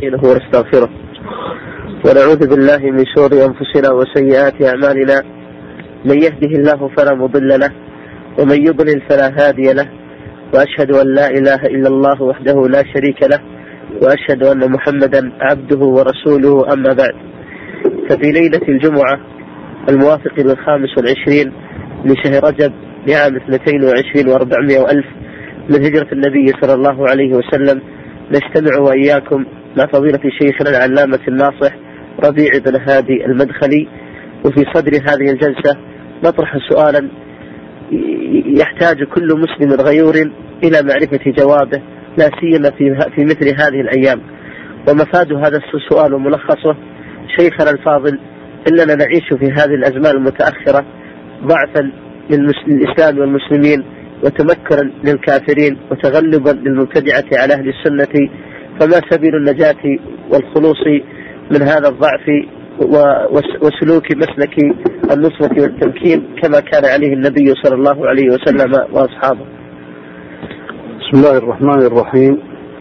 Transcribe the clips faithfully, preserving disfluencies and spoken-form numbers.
ونستغفره ونعوذ بالله من شرور أنفسنا وسيئات أعمالنا، من يهده الله فلا مضل له ومن يضلل فلا هادي له، وأشهد أن لا إله إلا الله وحده لا شريك له، وأشهد أن محمدا عبده ورسوله. أما بعد، ففي ليلة الجمعة الموافق للخامس والعشرين من شهر رجب لعام اثنتين وعشرين وأربعمائة وألف من هجرة النبي صلى الله عليه وسلم، نجتمع وإياكم مع فضيلة شيخنا العلامة الناصح ربيع بن هادي المدخلي، وفي صدر هذه الجلسة نطرح سؤالا يحتاج كل مسلم غيور إلى معرفة جوابه، لا سيما في مثل هذه الأيام. ومفاد هذا السؤال وملخصه: شيخنا الفاضل، إننا نعيش في هذه الأزمان المتأخرة ضعفا للإسلام والمسلمين، وتمكنا للكافرين، وتغلبا للمبتدعة على أهل السنة، فما سبيل النجاة والخلوص من هذا الضعف وسلوك مسلك النصرة والتمكين كما كان عليه النبي صلى الله عليه وسلم وأصحابه؟ بسم الله الرحمن الرحيم.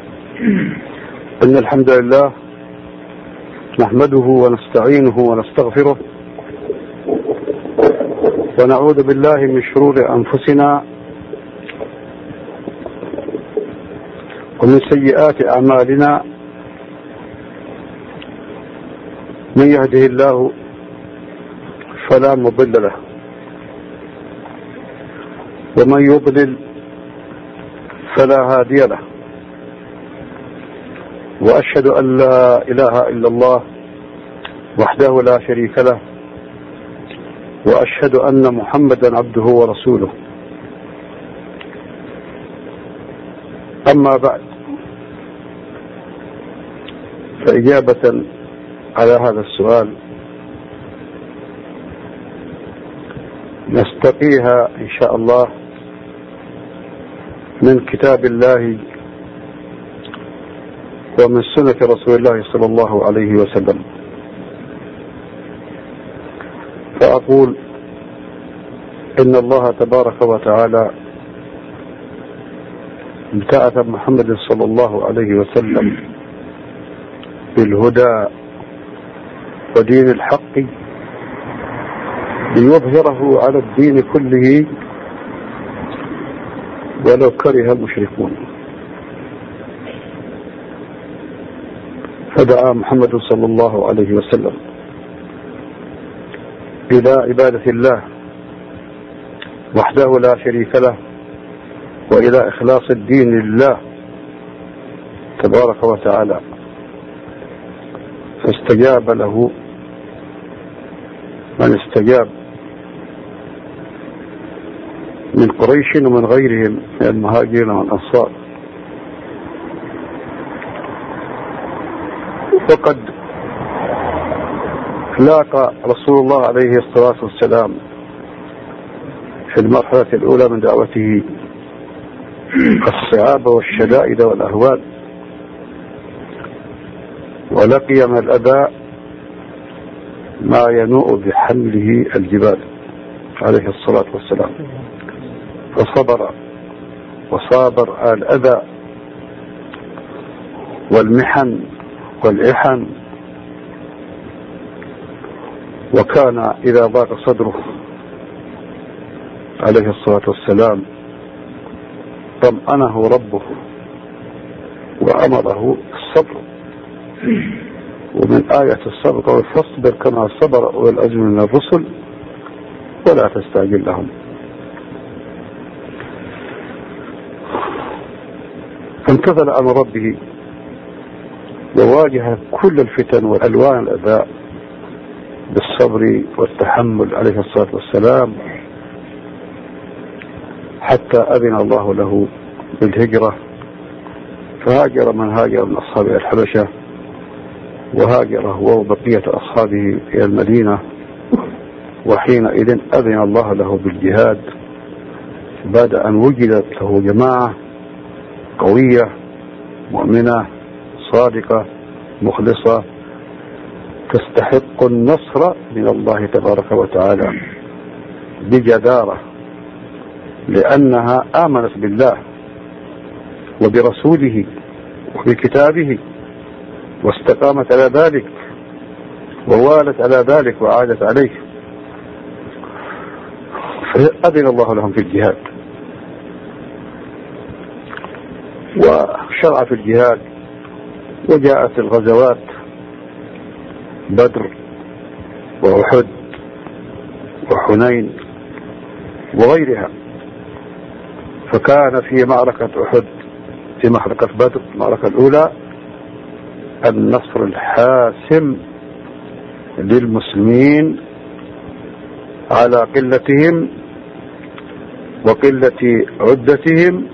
إن الحمد لله نحمده ونستعينه ونستغفره، ونعوذ بالله من شرور أنفسنا ومن سيئات أعمالنا، من يهده الله فلا مضل له ومن يضلل فلا هادي له، وأشهد أن لا إله إلا الله وحده لا شريك له، وأشهد أن محمدا عبده ورسوله. أما بعد، فإجابة على هذا السؤال نستقيها إن شاء الله من كتاب الله ومن سنة رسول الله صلى الله عليه وسلم. فأقول إن الله تبارك وتعالى ابتعث محمد صلى الله عليه وسلم بالهدى ودين الحق ليظهره على الدين كله ولو كره المشركون. فدعا محمد صلى الله عليه وسلم إلى عبادة الله وحده لا شريك له، وإلى إخلاص الدين لله تبارك وتعالى، فاستجاب له من استجاب من قريش ومن غيرهم من المهاجرين والأنصار. وقد لاقى رسول الله عليه الصلاة والسلام في المرحلة الأولى من دعوته الصعاب والشدائد والأهوال، ولقي من الأذى ما ينوء بحمله الجبال عليه الصلاة والسلام، فصبر وصابر الأذى والمحن والإحن، وكان إذا ضاق صدره عليه الصلاة والسلام طمأنه ربه وأمره الصبر. ومن آية الصبر قال: فاصبر كما صبر أولو العزم من الرسل ولا تستعجل لهم. فامتثل أمر ربه وواجه كل الفتن والألوان الأذى بالصبر والتحمل عليه الصلاة والسلام، حتى أذن الله له بالهجرة، فهاجر من هاجر من أصحاب الحبشة، وهاجر هو وبقية أصحابه إلى المدينة، وحينئذ أذن الله له بالجهاد بعد أن وجدت له جماعة قوية مؤمنة صادقة مخلصة تستحق النصر من الله تبارك وتعالى بجدارة، لأنها آمنت بالله وبرسوله وبكتابه واستقامت على ذلك ووالت على ذلك وعادت عليه، فأذن الله لهم في الجهاد وشرع في الجهاد، وجاءت الغزوات بدر وأحد وحنين وغيرها. فكان في معركة أحد، في معركة بدر المعركة الأولى، النصر الحاسم للمسلمين على قلتهم وقلة عدتهم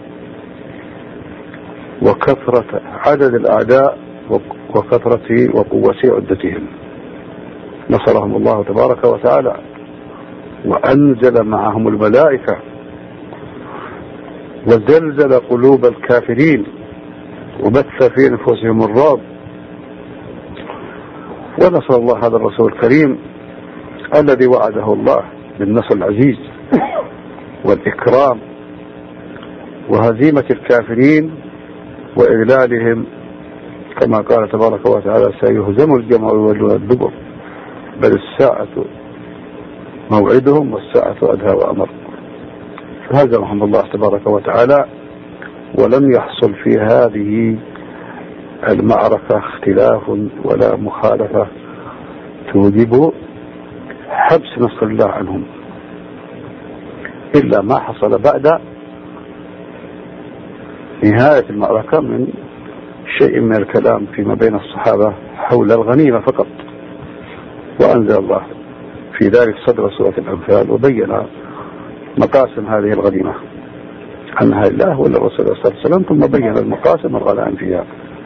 وكثرة عدد الأعداء وكثرة وقوة عدتهم. نصرهم الله تبارك وتعالى وأنزل معهم الملائكة وزلزل قلوب الكافرين وبث في نفوسهم الرعب. ونصر الله هذا الرسول الكريم الذي وعده الله بالنصر العزيز والإكرام وهزيمة الكافرين وإذلالهم، كما قال تبارك وتعالى: سيهزم الجمع ويولون الدبر بل الساعة موعدهم والساعة أدهى وأمر. فهزمهم الله تبارك وتعالى، ولم يحصل في هذه المعركة اختلاف ولا مخالفة توجب حبس نصر الله عنهم، إلا ما حصل بعد نهاية المعركة من شيء من الكلام فيما بين الصحابة حول الغنيمة فقط. وأنزل الله في ذلك صدر سورة الأنفال وبين مقاسم هذه الغنيمة أنها لله وللرسول صلى الله عليه وسلم، ثم بين المقاسم الغنائم فيها.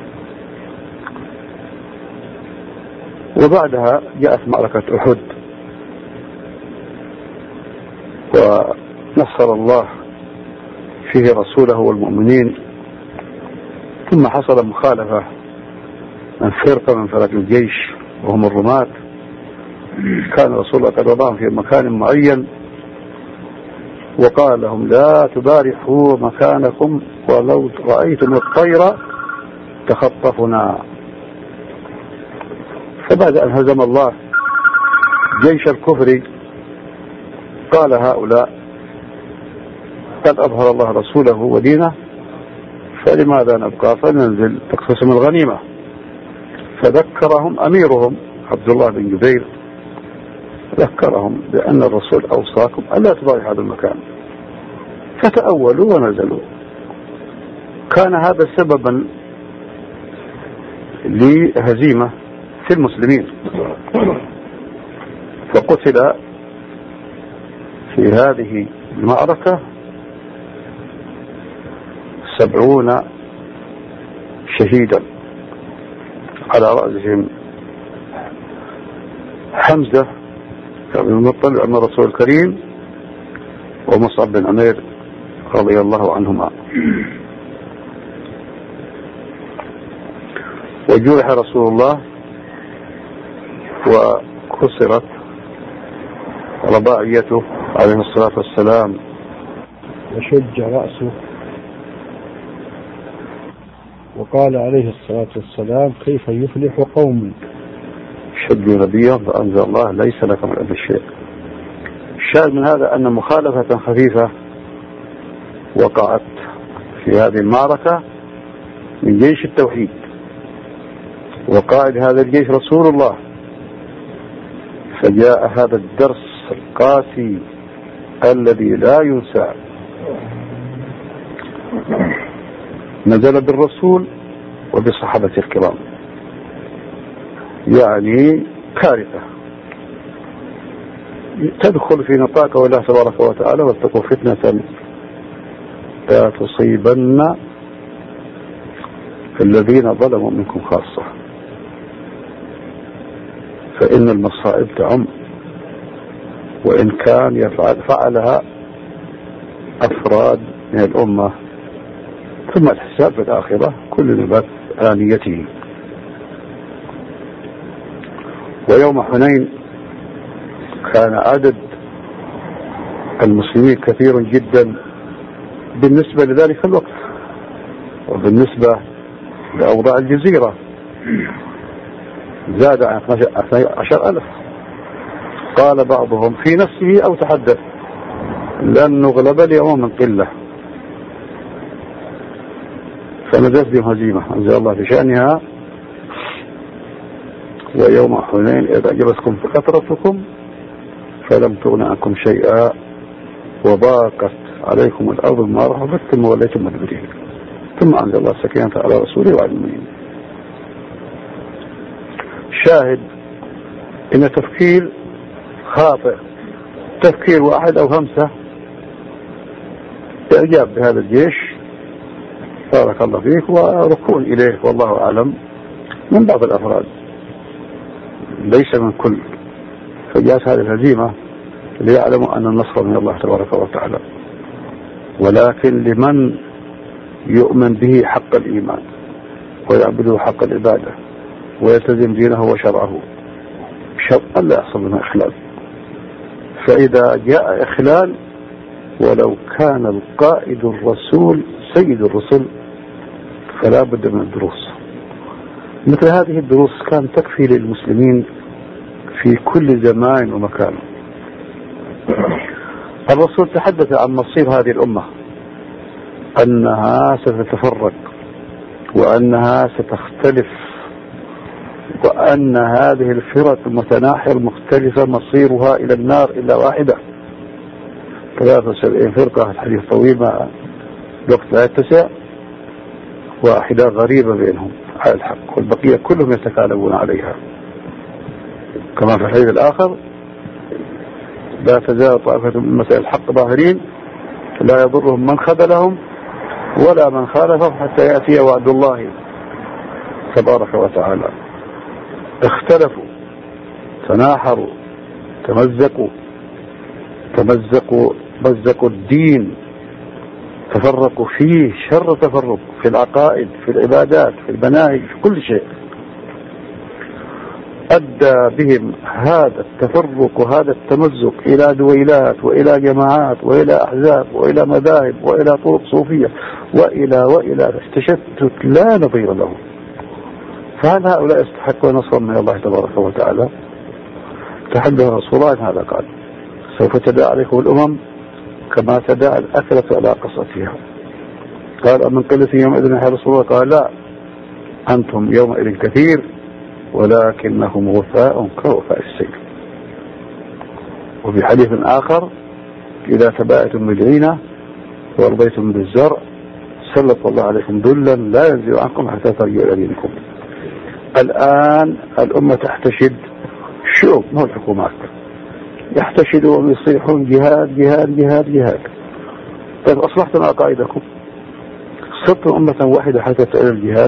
وبعدها جاءت معركة أحد ونصر الله فيه رسوله والمؤمنين، ثم حصل مخالفة من فرقة من فرق الجيش وهم الرماة. كان رسول الله قد وضعهم في مكان معين وقال لهم: لا تبارحوا مكانكم ولو رأيتم الطير تخطفنا. فبعد أن هزم الله جيش الكفر قال هؤلاء: قد أظهر الله رسوله ودينه، فلماذا نبقى فننزل تقسم الغنيمة؟ فذكرهم أميرهم عبد الله بن جبير، ذكرهم بأن الرسول أوصاكم ألا تبارح هذا المكان، فتأولوا ونزلوا. كان هذا سببا لهزيمة في المسلمين، فقتل في هذه المعركة سبعون شهيدا، على رأسهم حمزة بن المطلب عم الرسول الكريم ومصعب بن عمير رضي الله عنهما. وجرح رسول الله وكسرت رباعيته عليه الصلاة والسلام وشج رأسه، وقال عليه الصلاة والسلام: كيف يفلح قوم شجوا نبيا فأنزل الله ليس لك من أمر شيء. الشاهد من هذا أن مخالفة خفيفة وقعت في هذه المعركة من جيش التوحيد، وقائد هذا الجيش رسول الله، فجاء هذا الدرس القاسي الذي لا ينسى، نزل بالرسول وبصحابة الكرام، يعني كارثة تدخل في نطاق الله تبارك وتعالى: واتقوا فتنة لا تصيبن الذين ظلموا منكم خاصة. فإن المصائب تعم، وإن كان يفعل فعلها أفراد من الأمة، ثم الحساب في الآخرة كل نبات آنيته. ويوم حنين كان عدد المسلمين كثير جدا بالنسبة لذلك الوقت وبالنسبة لأوضاع الجزيرة، زاد عن اثني عشر ألف. قال بعضهم في نفسه أو تحدث لن نغلب اليوم من قلة، فنزلت بهم هزيمة أنزل الله في شأنها ويوم حنين إذا أعجبتكم كثرتكم فلم تغن عنكم شيئا وضاقت عليكم الأرض بما رحبت ثم وليتم مدبرين، ثم أنزل الله السكينة على رسوله وعلى المؤمنين. شاهد إن تفكير خاطئ، تفكير واحد أو خمسة إعجاب بهذا الجيش بارك الله فيك وركون إليه والله أعلم من بعض الأفراد ليس من كل، فجاءت هذه الهزيمة ليعلموا أن النصر من الله تبارك وتعالى، ولكن لمن يؤمن به حق الإيمان ويعبده حق العبادة ويلتزم دينه وشرعه شرط أن لا يحصل منه إخلال. فإذا جاء إخلال ولو كان القائد الرسول سيد الرسل فلا بد من الدروس. مثل هذه الدروس كان تكفي للمسلمين في كل زمان ومكان. الرسول تحدث عن مصير هذه الأمة أنها ستتفرق وأنها ستختلف وأن هذه الفرق المتناحية المختلفة مصيرها إلى النار إلا واحدة، ثلاثة وسبعين فرقة. الحديث طويل ما الوقت لا يتسع، واحدة غريبة بينهم على الحق والبقية كلهم يتكالبون عليها، كما في الحديث الآخر لا تزال طائفة من مسائل الحق ظاهرين لا يضرهم من خذلهم ولا من خالفهم حتى يأتي وعد الله تبارك وتعالى. اختلفوا تناحروا تمزقوا تمزقوا مزقوا الدين، تفرقوا فيه شر تفرق في العقائد في العبادات في المناهج في كل شيء. أدى بهم هذا التفرق وهذا التمزق إلى دويلات وإلى جماعات وإلى أحزاب وإلى مذاهب وإلى طرق صوفية وإلى وإلى تشتت لا نظير له. فهل هؤلاء يستحقون نصرا من الله تبارك وتعالى؟ تحدث رسول الله هذا قال سوف تداعى عليكم الأمم كما تداعى الأكلة على قصتها. قال من قلة يومئذ يا رسول الله؟ قال لا، أنتم يومئذ كثير ولكنهم غثاء كغثاء السيل. وفي حديث آخر إذا تباءتم بالعينة ورضيتم بالزرع سلط الله عليكم ذلا لا ينزل عنكم حتى ترجعوا إلى دينكم. الآن الأمة تحتشد، شوف ما هو الحكومات يحتشدون ويصيحون جهاد جهاد جهاد جهاد. طيب أصلحتم عقائدكم، صرتم أمة واحدة حتى تأل الجهاد،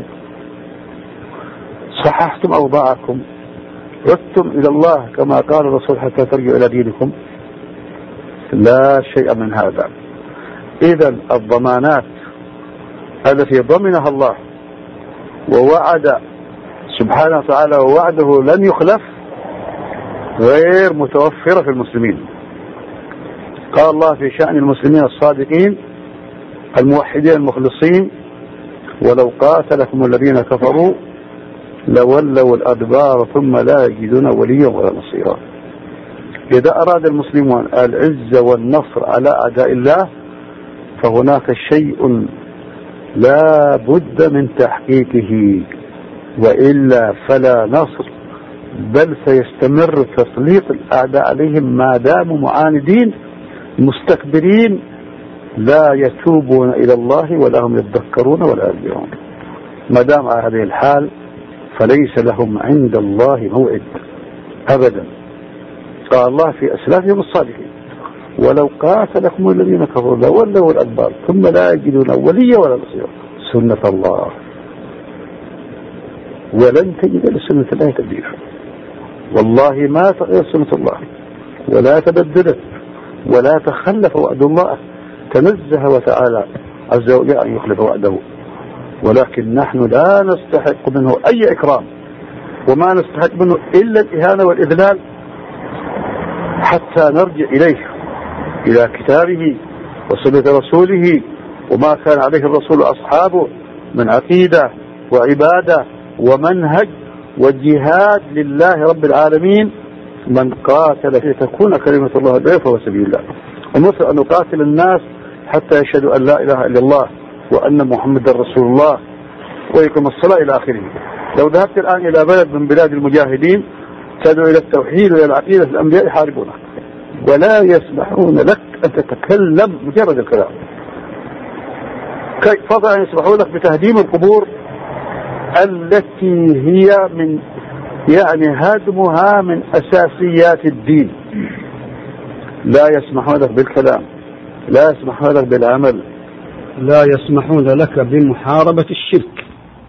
صححتم أوضاعكم، عدتم إلى الله كما قال الرسول حتى ترجعوا إلى دينكم. لا شيء من هذا. إذا الضمانات التي ضمنها الله ووعد سبحانه وتعالى ووعده لن يخلف غير متوفرة في المسلمين. قال الله في شأن المسلمين الصادقين الموحدين المخلصين ولو قاتلكم الذين كفروا لولوا الأدبار ثم لا يجدون وليا ولا نصيرا. إذا أراد المسلمون العزة والنصر على أعداء الله فهناك شيء لا بد من تحقيقه، وإلا فلا نصر، بل سيستمر تسليط الأعداء عليهم ما داموا معاندين مستكبرين لا يتوبون إلى الله ولا هم يتذكرون ولا يرجعون. ما دام على هذه الحال فليس لهم عند الله موعد أبدا. قال الله في أسلافهم الصالحين ولو قاتلكم الذين كفروا لولوا الأدبار ثم لا يجدون وليا ولا نصيرا. سنة الله ولن تجد لسنة الله تبديلا. والله ما تغير سنة الله ولا تبدلت ولا تخلف وعد الله، تنزه وتعالى عز وجل أن يخلف وعده، ولكن نحن لا نستحق منه أي إكرام وما نستحق منه إلا الإهانة والإذلال حتى نرجع إليه إلى كتابه وسنة رسوله وما كان عليه الرسول وأصحابه من عقيدة وعبادة ومنهج وجهاد لله رب العالمين. من قاتل لتكون كلمة الله العليا فهو سبيل الله. ومثل أن نقاتل الناس حتى يشهدوا أن لا إله إلا الله وأن محمد رسول الله ويقيم الصلاة إلى آخره. لو ذهبت الآن إلى بلد من بلاد المجاهدين تدعو إلى التوحيد وإلى العقيدة، الأنبياء يحاربونك ولا يسمحون لك أن تتكلم مجرد الكلام. كيف فضلا أن يسمحوا لك بتهديم القبور التي هي من يعني هدمها من أساسيات الدين. لا يسمحون لك بالكلام، لا يسمحون لك بالعمل، لا يسمحون لك بمحاربة الشرك.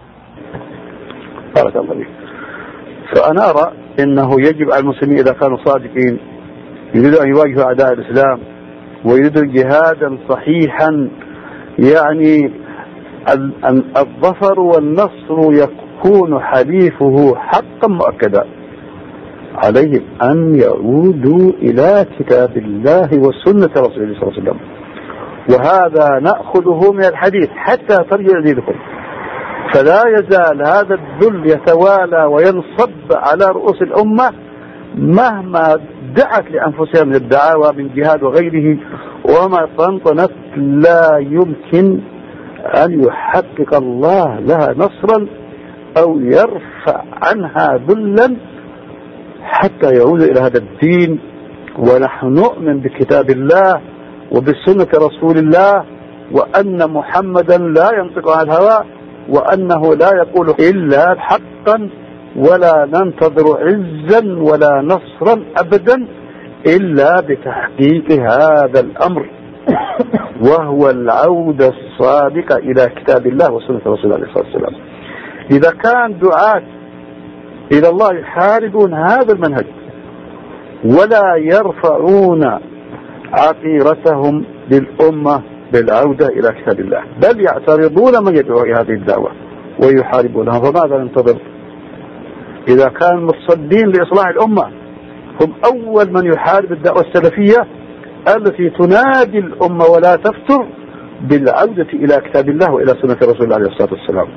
بارك الله فيك. فأنا أرى أنه يجب على المسلمين إذا كانوا صادقين يريدوا أن يواجهوا أعداء الإسلام ويريدوا جهادا صحيحا، يعني الظفر والنصر يكون حليفه حقا مؤكدا، عليهم أن يعودوا إلى كتاب الله وسنة رسوله صلى الله عليه وسلم. وهذا نأخذه من الحديث حتى ترجع دينكم. فلا يزال هذا الذل يتوالى وينصب على رؤوس الأمة مهما دعت لأنفسها من الدعاوى من جهاد وغيره، وما طنطنت لا يمكن أن يحقق الله لها نصرا أو يرفع عنها ذلا حتى يعود إلى هذا الدين. ونحن نؤمن بكتاب الله وبسنة رسول الله، وأن محمدا لا ينطق عن الهوى، وأنه لا يقول إلا حقا، ولا ننتظر عزا ولا نصرا أبدا إلا بتحقيق هذا الأمر، وهو العودة الصادقة إلى كتاب الله وسنة رسول الله عليه الصلاة والسلام. إذا كان دعاة إلى الله يحاربون هذا المنهج ولا يرفعون عقيرتهم للأمة بالعودة إلى كتاب الله، بل يعترضون من يدعو إلى هذه الدعوة ويحاربونها، فماذا ننتظر؟ إذا كانوا متصدين لإصلاح الأمة هم أول من يحارب الدعوة السلفية التي تنادي الأمة ولا تفتر بالعودة إلى كتاب الله وإلى سنة رسول الله عليه الصلاة والسلام.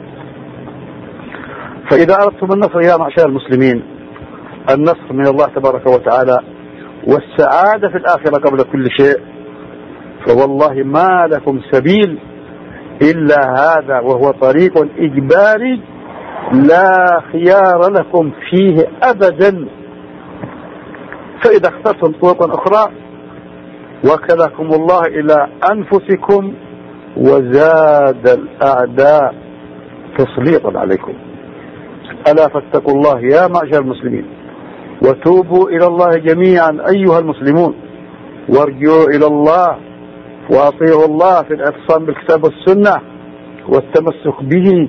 فإذا أردتم النصر يا معشر المسلمين، النصر من الله تبارك وتعالى والسعادة في الآخرة قبل كل شيء، فوالله ما لكم سبيل إلا هذا، وهو طريق إجباري لا خيار لكم فيه أبدا. فإذا اخترتم طرقا أخرى وكلكم الله إلى أنفسكم وزاد الأعداء تسليطا عليكم. ألا فاتقوا الله يا معشر المسلمين، وتوبوا إلى الله جميعا أيها المسلمون، وارجعوا إلى الله وأطيعوا الله في الاعتصام بالكتاب والسنة والتمسك به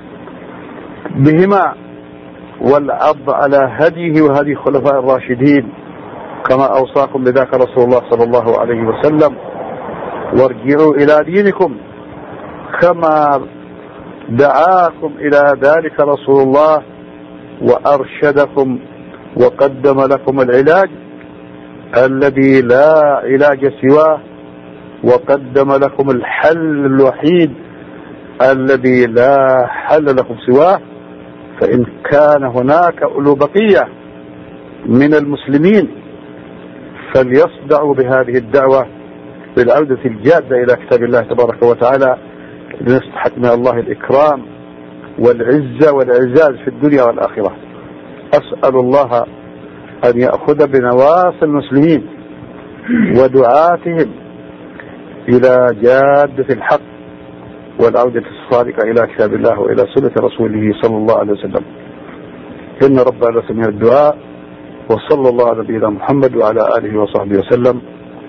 بهما والعض على هديه وهدي خلفاء الراشدين كما أوصاكم بذاك رسول الله صلى الله عليه وسلم. وارجعوا إلى دينكم كما دعاكم إلى ذلك رسول الله وأرشدكم وقدم لكم العلاج الذي لا علاج سواه، وقدم لكم الحل الوحيد الذي لا حل لكم سواه. فإن كان هناك أولو بقية من المسلمين فليصدعوا بهذه الدعوة بالعودة الجادة إلى كتاب الله تبارك وتعالى لنستحق من الله الإكرام والعزة والعزاز في الدنيا والآخرة. أسأل الله أن يأخذ بنواصي المسلمين ودعاتهم إلى جادة الحق والعودة الصادقة إلى كتاب الله وإلى سنة رسوله صلى الله عليه وسلم. إن ربنا لسميع الدعاء، وصلى الله على نبينا محمد وعلى آله وصحبه وسلم.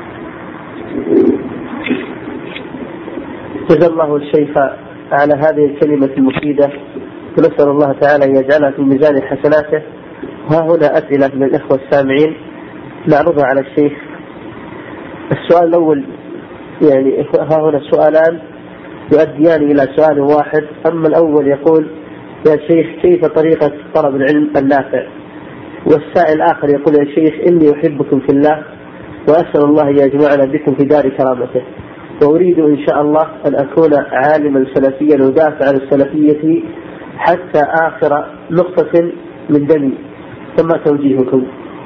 جزا الله الشيخ على هذه الكلمة المفيدة، ونسأل الله تعالى أن يجعلها في ميزان حسناته. ها هنا أسئلة من الإخوة السامعين نعرضها على الشيخ. السؤال الأول، يعني ها هنا سؤالان يؤديان إلى سؤال واحد. أما الأول يقول: يا شيخ كيف طريقة طلب العلم النافع؟ والسائل الآخر يقول: يا شيخ إني أحبكم في الله وأسأل الله أن يجمعنا بكم في دار كرامته، وأريد إن شاء الله أن أكون عالما سلفيا ودافع عن السلفية حتى آخر نقطة من دمي، ثم توجيهكم.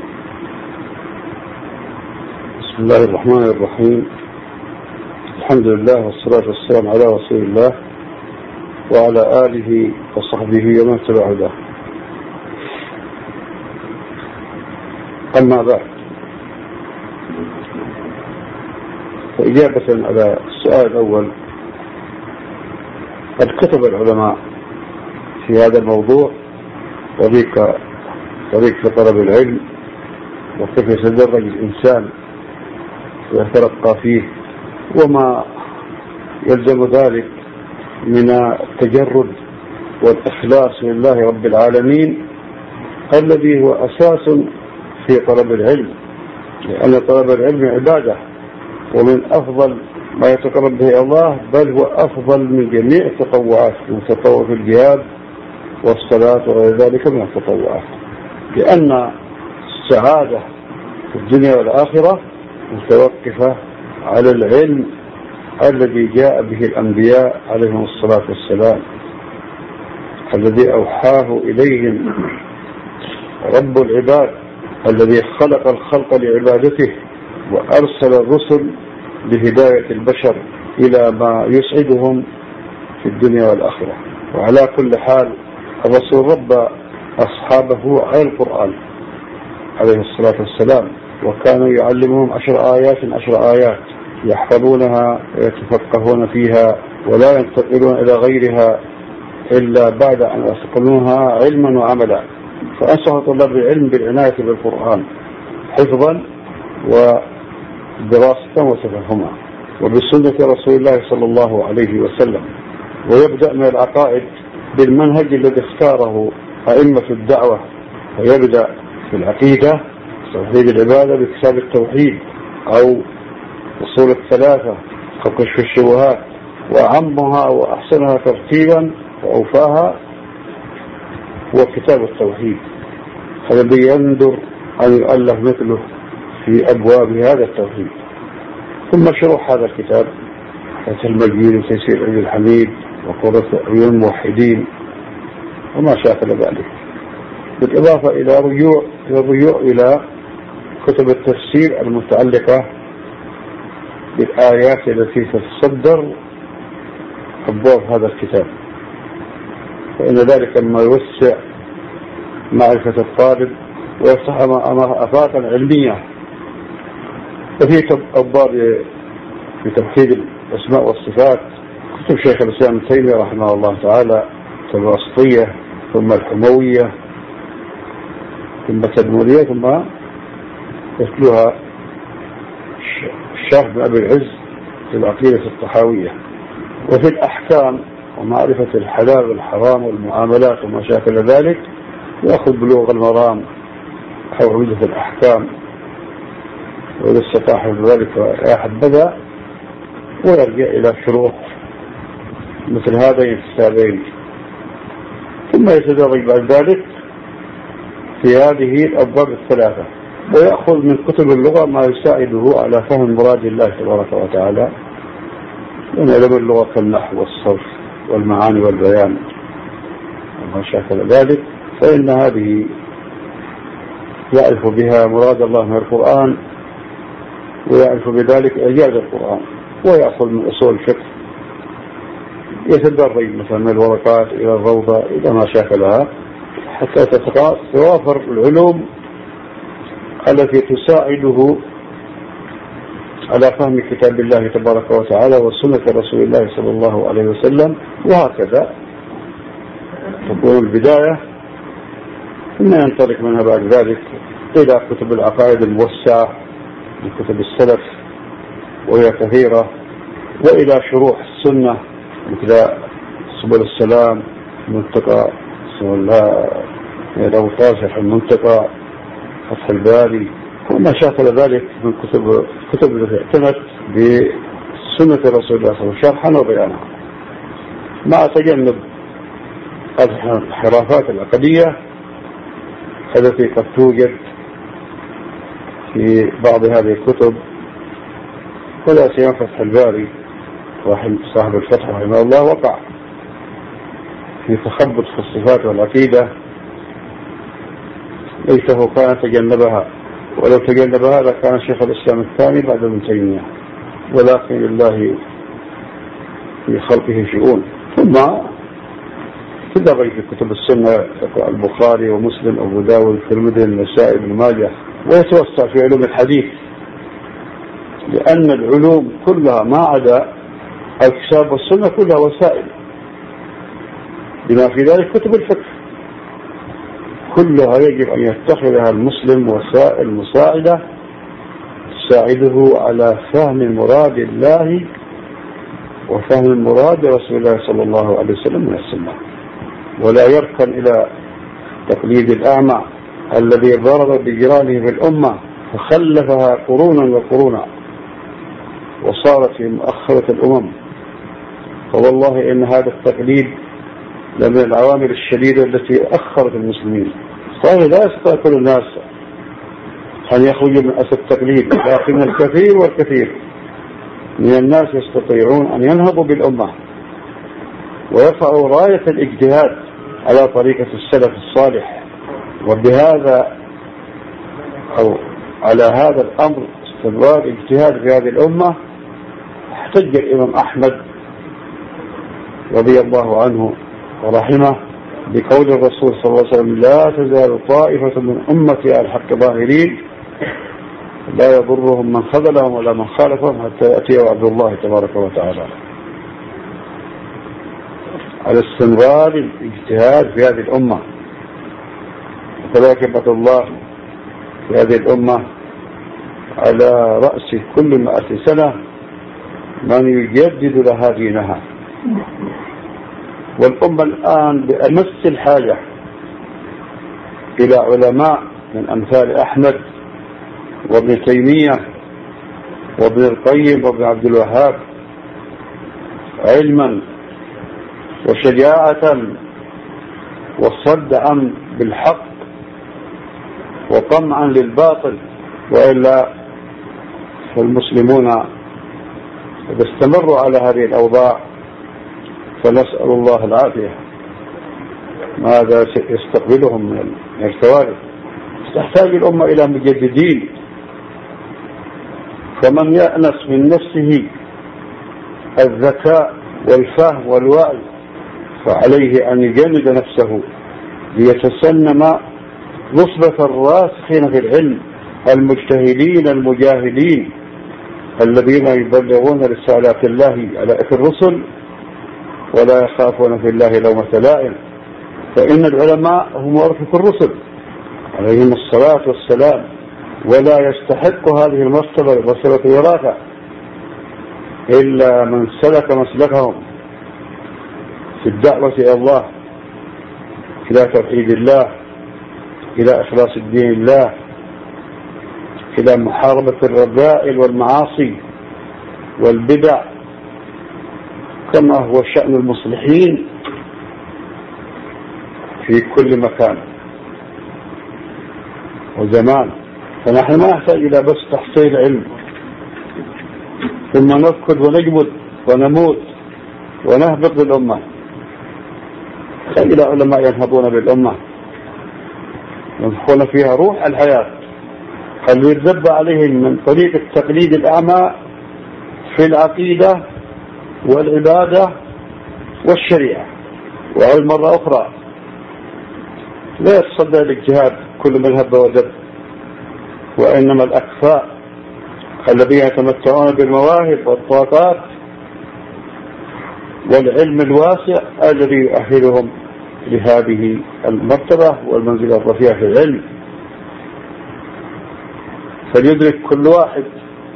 بسم الله الرحمن الرحيم. الحمد لله والصلاة والسلام على رسول الله وعلى آله وصحبه ومن تبع هداه. أما بعد، فإجابة على السؤال الأول، قد كتب العلماء في هذا الموضوع طريق طريق في طلب العلم وكيف يتدرج الإنسان ويترقى فيه، وما يلزم ذلك من التجرد والإخلاص لله رب العالمين الذي هو أساس في طلب العلم، لأن طلب العلم عبادة ومن أفضل ما يتقرب به الله، بل هو أفضل من جميع التطوعات، المتطوع في الجهاد والصلاة وغير ذلك من التطوعات، لأن السعادة في الدنيا والآخرة متوقفة على العلم الذي جاء به الأنبياء عليهم الصلاة والسلام، الذي أوحاه إليهم رب العباد، الذي خلق الخلق لعبادته وأرسل الرسل لهداية البشر إلى ما يسعدهم في الدنيا والآخرة. وعلى كل حال الرسول رب أصحابه على القرآن عليه الصلاة والسلام، وكانوا يعلمهم عشر آيات عشر آيات يحفظونها ويتفقهون فيها ولا ينتقلون إلى غيرها إلا بعد أن يتقنوها علما وعملا. فأنصح طلاب العلم بالعناية بالقرآن حفظا ودراسة وتفهما، وبسنة رسول الله صلى الله عليه وسلم، ويبدأ من العقائد بالمنهج الذي اختاره أئمة الدعوة، ويبدأ في العقيدة توحيد العبادة بكتاب التوحيد أو أصول الثلاثة أو كشف الشبهات، وأعمها وأحسنها ترتيبا وأوفاها هو كتاب التوحيد الذي يندر أن يؤلف مثله في أبواب هذا التوحيد. ثم شروح هذا الكتاب فتح المجيد وتيسير عبد الحميد وقرة عيون الموحدين وما شاكل ذلك، بالإضافة إلى رجوع إلى الرجوع إلى كتب التفسير المتعلقة بالآيات التي تتصدر أبواب هذا الكتاب، فإن ذلك مما يوسع معرفة الطالب ويفتح أمامه آفاقا علمية. وفي أبواب في توحيد الأسماء والصفات كتب شيخ الإسلام ابن تيمية رحمه الله تعالى، الواسطية ثم الحموية ثم التدمرية ثم يتلوها الشيخ بن أبي العز في العقيدة الطحاوية. وفي الأحكام ومعرفة الحلال والحرام والمعاملات وما شاكل ذلك يأخذ بلوغ المرام أو عمدة الأحكام، وإذا استطاع ذلك يا حبذا، ويرجع إلى شروح مثل هذين الكتابين، ثم يتدرج بعد ذلك في هذه الأبواب الثلاثة، ويأخذ من كتب اللغة ما يساعده على فهم مراد الله تبارك وتعالى من علم اللغة كالنحو والصرف والمعاني والبيان وما شاكل ذلك، فإن هذه يعرف بها مراد الله من القرآن ويعرف بذلك إعجاز القرآن، ويأخذ من أصول الفقه يتدرج مثلا من الورقات إلى الروضة إلى ما شاكلها حتى تتوافر العلوم التي تساعده على فهم كتاب الله تبارك وتعالى وسنة رسول الله صلى الله عليه وسلم. وهكذا تكون البداية، ثم ينطلق منها بعد ذلك إلى كتب العقائد الموسعة من كتب السلف وهي كثيرة، وإلى شروح السنة مثل سبل السلام المنتقى لو طاشح المنتقى فتح الباري وما شاكل ذلك من كتب كتب التي اعتنت بسنة رسول الله صلى الله عليه وسلم شرحا وبيانا، مع تجنب الانحرافات العقدية التي قد توجد في بعض هذه الكتب، ولا سيما فتح الباري صاحب الفتح رحمه الله وقع في تخبط في الصفات والعقيدة ليته كان تجنبها، ولو تجنبها لكان شيخ الإسلام الثاني بعد ابن تيمية، ولكن لله في خلقه شؤون. ثم تدرج في كتب السنة البخاري ومسلم أبو داود الترمذي النسائي بن ماجه، ويتوسع في علوم الحديث، لأن العلوم كلها ما عدا الكتاب والسنة كلها وسائل، بما في ذلك كتب الفقه كلها يجب أن يتخذها المسلم وسائل مساعدة تساعده على فهم مراد الله وفهم مراد رسول الله صلى الله عليه وسلم من السنة، ولا يركن إلى تقليد الأعمى الذي ضرب بجيرانه في الأمة فخلفها قرونا وقرونا وصارت في مؤخرة الأمم. فوالله إن هذا التقليد لمن العوامل الشديدة التي أخرت المسلمين. صحيح لا يستطيع كل الناس أن يخرجوا من أسد التقليد، لكن الكثير والكثير من الناس يستطيعون أن ينهضوا بالأمة ويرفعوا راية الاجتهاد على طريقة السلف الصالح. وبهذا أو على هذا الأمر استمرار اجتهاد في هذه الأمة احتج الإمام أحمد رضي الله عنه ورحمه بقول الرسول صلى الله عليه وسلم: لا تزال طائفة من أمتي على الحق ظاهرين لا يضرهم من خذلهم ولا من خالفهم حتى يأتي وعد الله تبارك وتعالى. على استمرار الاجتهاد في هذه الأمة، وكذلك يبعث الله في هذه الأمة على رأس كل مئة سنة من يجدد لها دينها. والأمة الآن بأمس الحاجة إلى علماء من أمثال أحمد وابن تيمية وابن القيم وابن عبد الوهاب، علما وشجاعة وصدعا بالحق وطمعا للباطل، وإلا فالمسلمون إذا استمروا على هذه الأوضاع فنسأل الله العافية ماذا يستقبلهم من الكوارث. تحتاج الأمة إلى مجددين، فمن يأنس من نفسه الذكاء والفهم والوعي فعليه أن يجند نفسه ليتسنم نصبة الراسخين في العلم المجتهدين المجاهدين الذين يبلغون رسالات الله على إثر الرسل ولا يخافون في الله لومة لائم. فإن العلماء هم ورثة الرسل عليهم الصلاة والسلام، ولا يستحق هذه المرتبة مرتبة الوراثة إلا من سلك مسلكهم في الدعوة إلى الله، إلى توحيد الله، إلى إخلاص الدين الله، إلى محاربة الرذائل والمعاصي والبدع، كما هو شأن المصلحين في كل مكان وزمان. فنحن ما نحتاج إلى بس تحصيل علم ثم نركض ونجمد ونموت ونهبط بالأمة، نحتاج إلى علماء ينهضون بالأمة يدخلون فيها روح الحياة، اللي يتذبى عليهم من طريق التقليد الأعمى في العقيدة والعبادة والشريعة. وعلى مرة أخرى لا يتصدى الاجتهاد كل من هب ودب، وإنما الأكفاء الذين يتمتعون بالمواهب والطاقات والعلم الواسع الذي يؤهلهم لهذه المرتبة والمنزلة الرفيعة في العلم. فليدرك كل واحد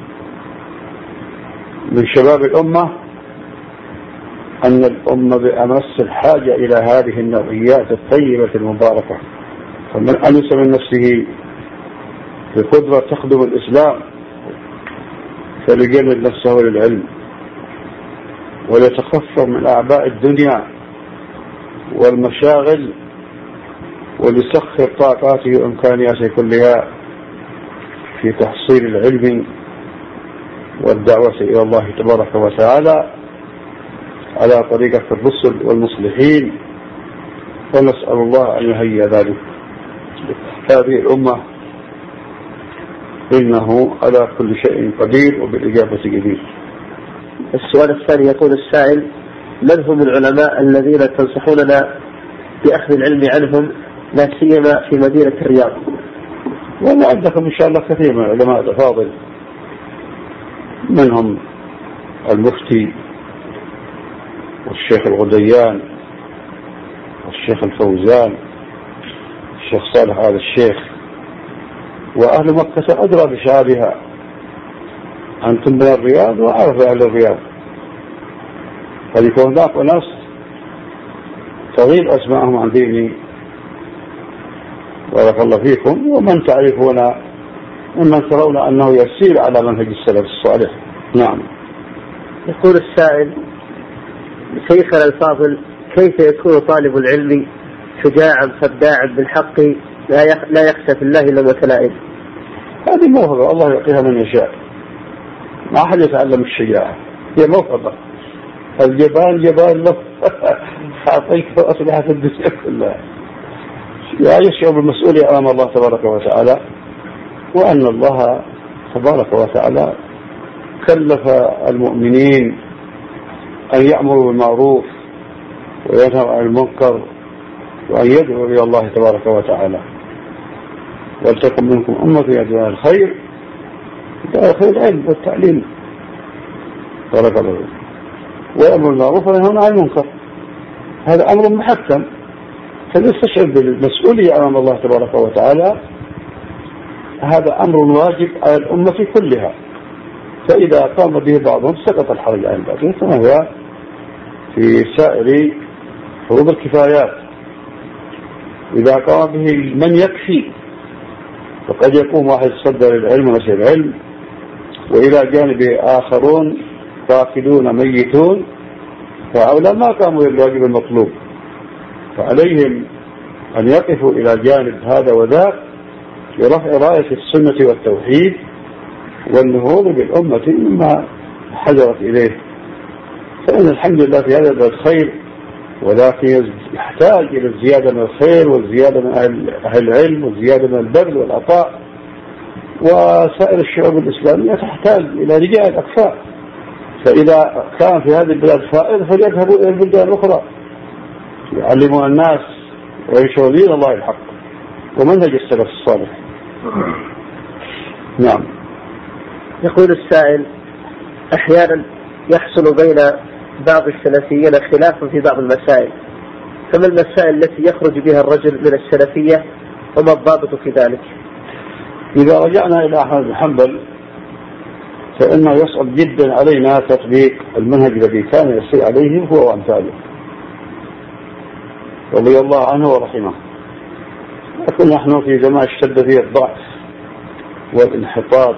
من شباب الأمة أن الأمة بأمس الحاجة إلى هذه النوعيات الطيبة المباركة. فمن أنس من نفسه بقدرة تخدم الإسلام فليجند نفسه للعلم وليتخفف من أعباء الدنيا والمشاغل وليسخر طاقاته وإمكانياته كلها في تحصيل العلم والدعوة إلى الله تبارك وتعالى على طريقة الرسل والمصلحين ونسأل الله أن يهيئ ذلك هذه الأمة، إنه على كل شيء قدير وبالإجابة جدير. السؤال الثاني يقول السائل: من هم العلماء الذين تنصحوننا بأخذ العلم عنهم لا سيما في مدينة الرياض؟ والله عندكم إن شاء الله كثير من العلماء الأفاضل، منهم المفتي والشيخ الغديان والشيخ الفوزان الشيخ صالح آل الشيخ، وأهل مكة أدرى بشعابها. أنتم من الرياض وأعرف أهل الرياض، فليكون هناك ناس تغيب أسماءهم عن ديني بارك الله فيكم، ومن تعرفون ومن ترون أنه يسير على منهج السلف الصالح. نعم. يقول السائل: شيخنا الفاضل، كيف يكون طالب العلم شجاعا خداعا بالحق لا يخشى في الله لومة لائم؟ هذه موهبة الله يعطيها من يشاء، ما أحد يتعلم الشجاعة، هي موهبة. الجبان جبان له أعطيك أسلحة الدنيا كلها، لا يشعر بالمسؤولية أمام الله تبارك وتعالى، وأن الله تبارك وتعالى كلف المؤمنين أن يأمروا بالمعروف وينهوا عن المنكر وأن يدعوا إلى الله تبارك وتعالى. ولتكن منكم أمة يدعون إلى الخير، يدعون الخير العلم والتعليم بارك الله، ويأمروا بالمعروف وينهون عن المنكر. هذا أمر محكم، فليستشعر بالمسؤولية أمام الله تبارك وتعالى. هذا أمر واجب على الأمة كلها، فإذا قام به بعضهم سقط الحرج عن بعضهم، كما هو في سائر فروض الكفايات. إذا قام به من يكفي، فقد يكون واحد صدر العلم ونشر العلم، وإلى جانب آخرون قاتلون ميتون، فهؤلاء ما قاموا بالواجب المطلوب، فعليهم أن يقفوا إلى جانب هذا وذاك لرفع راية السنة والتوحيد والنهوض بالأمة مما حجرت إليه. فإن الحمد لله في هذا البلد خير، ولكن يحتاج إلى الزيادة من الخير والزيادة من أهل العلم والزيادة من البذل والعطاء، وسائر الشعوب الإسلامية تحتاج إلى رجال أكفاء. فإذا كان في هذه البلاد فائض فليذهبوا إلى البلدان الأخرى يعلمون الناس وينشرون دين الله الحق ومنهج السلف الصالح. نعم. يقول السائل: أحيانا يحصل بين بعض السلفيين خلاف في بعض المسائل، فما المسائل التي يخرج بها الرجل من السلفية وما الضابط في ذلك؟ إذا رجعنا إلى أحمد بن حنبل فإنه يصعب جدا علينا تطبيق المنهج الذي كان يسير عليه هو وأمثاله رضي الله عنه ورحمه. لكن نحن في زمان اشتد فيه الضعف والانحطاط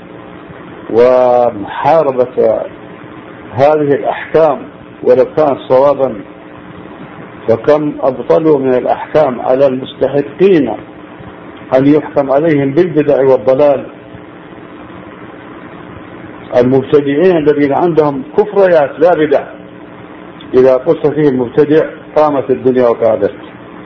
ومحاربة هذه الأحكام، ولو كان صوابا فكم أبطلوا من الأحكام على المستحقين أن يحكم عليهم بالبدع والضلال، المبتدعين الذين عندهم كفريات لا بدع. إذا قلت فيه المبتدع قامت الدنيا وقعدت،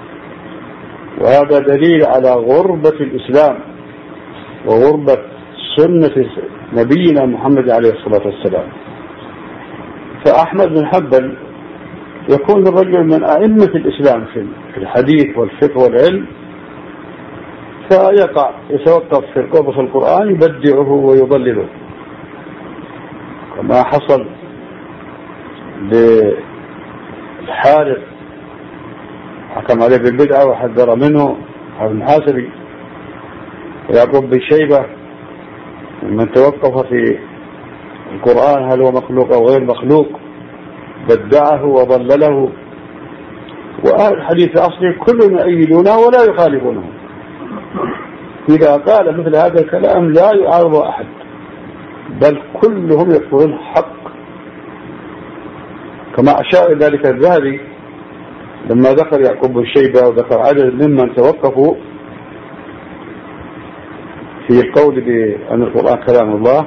وهذا دليل على غربة الإسلام وغربة سنة نبينا محمد عليه الصلاة والسلام. فأحمد بن حنبل يكون الرجل من أئمة الإسلام في الحديث والفقه والعلم، فيقع يتوقف في القرب في القرآن يبدعه ويضلله، كما حصل للحارث حكم عليه بالبدعة وحذر منه ابن حاسري، ويعقوب بن شيبة من توقف في القرآن هل هو مخلوق أو غير مخلوق بدعه وضلله. وأهل الحديث أصلي كلهم يؤيدونه ولا يخالفونه، إذا قال مثل هذا الكلام لا يعارض أحد، بل كلهم يقولون حق، كما أشار ذلك الذهبي لما ذكر يعقوب بن شيبة وذكر عدد ممن توقفوا في القول بأن القرآن كلام الله،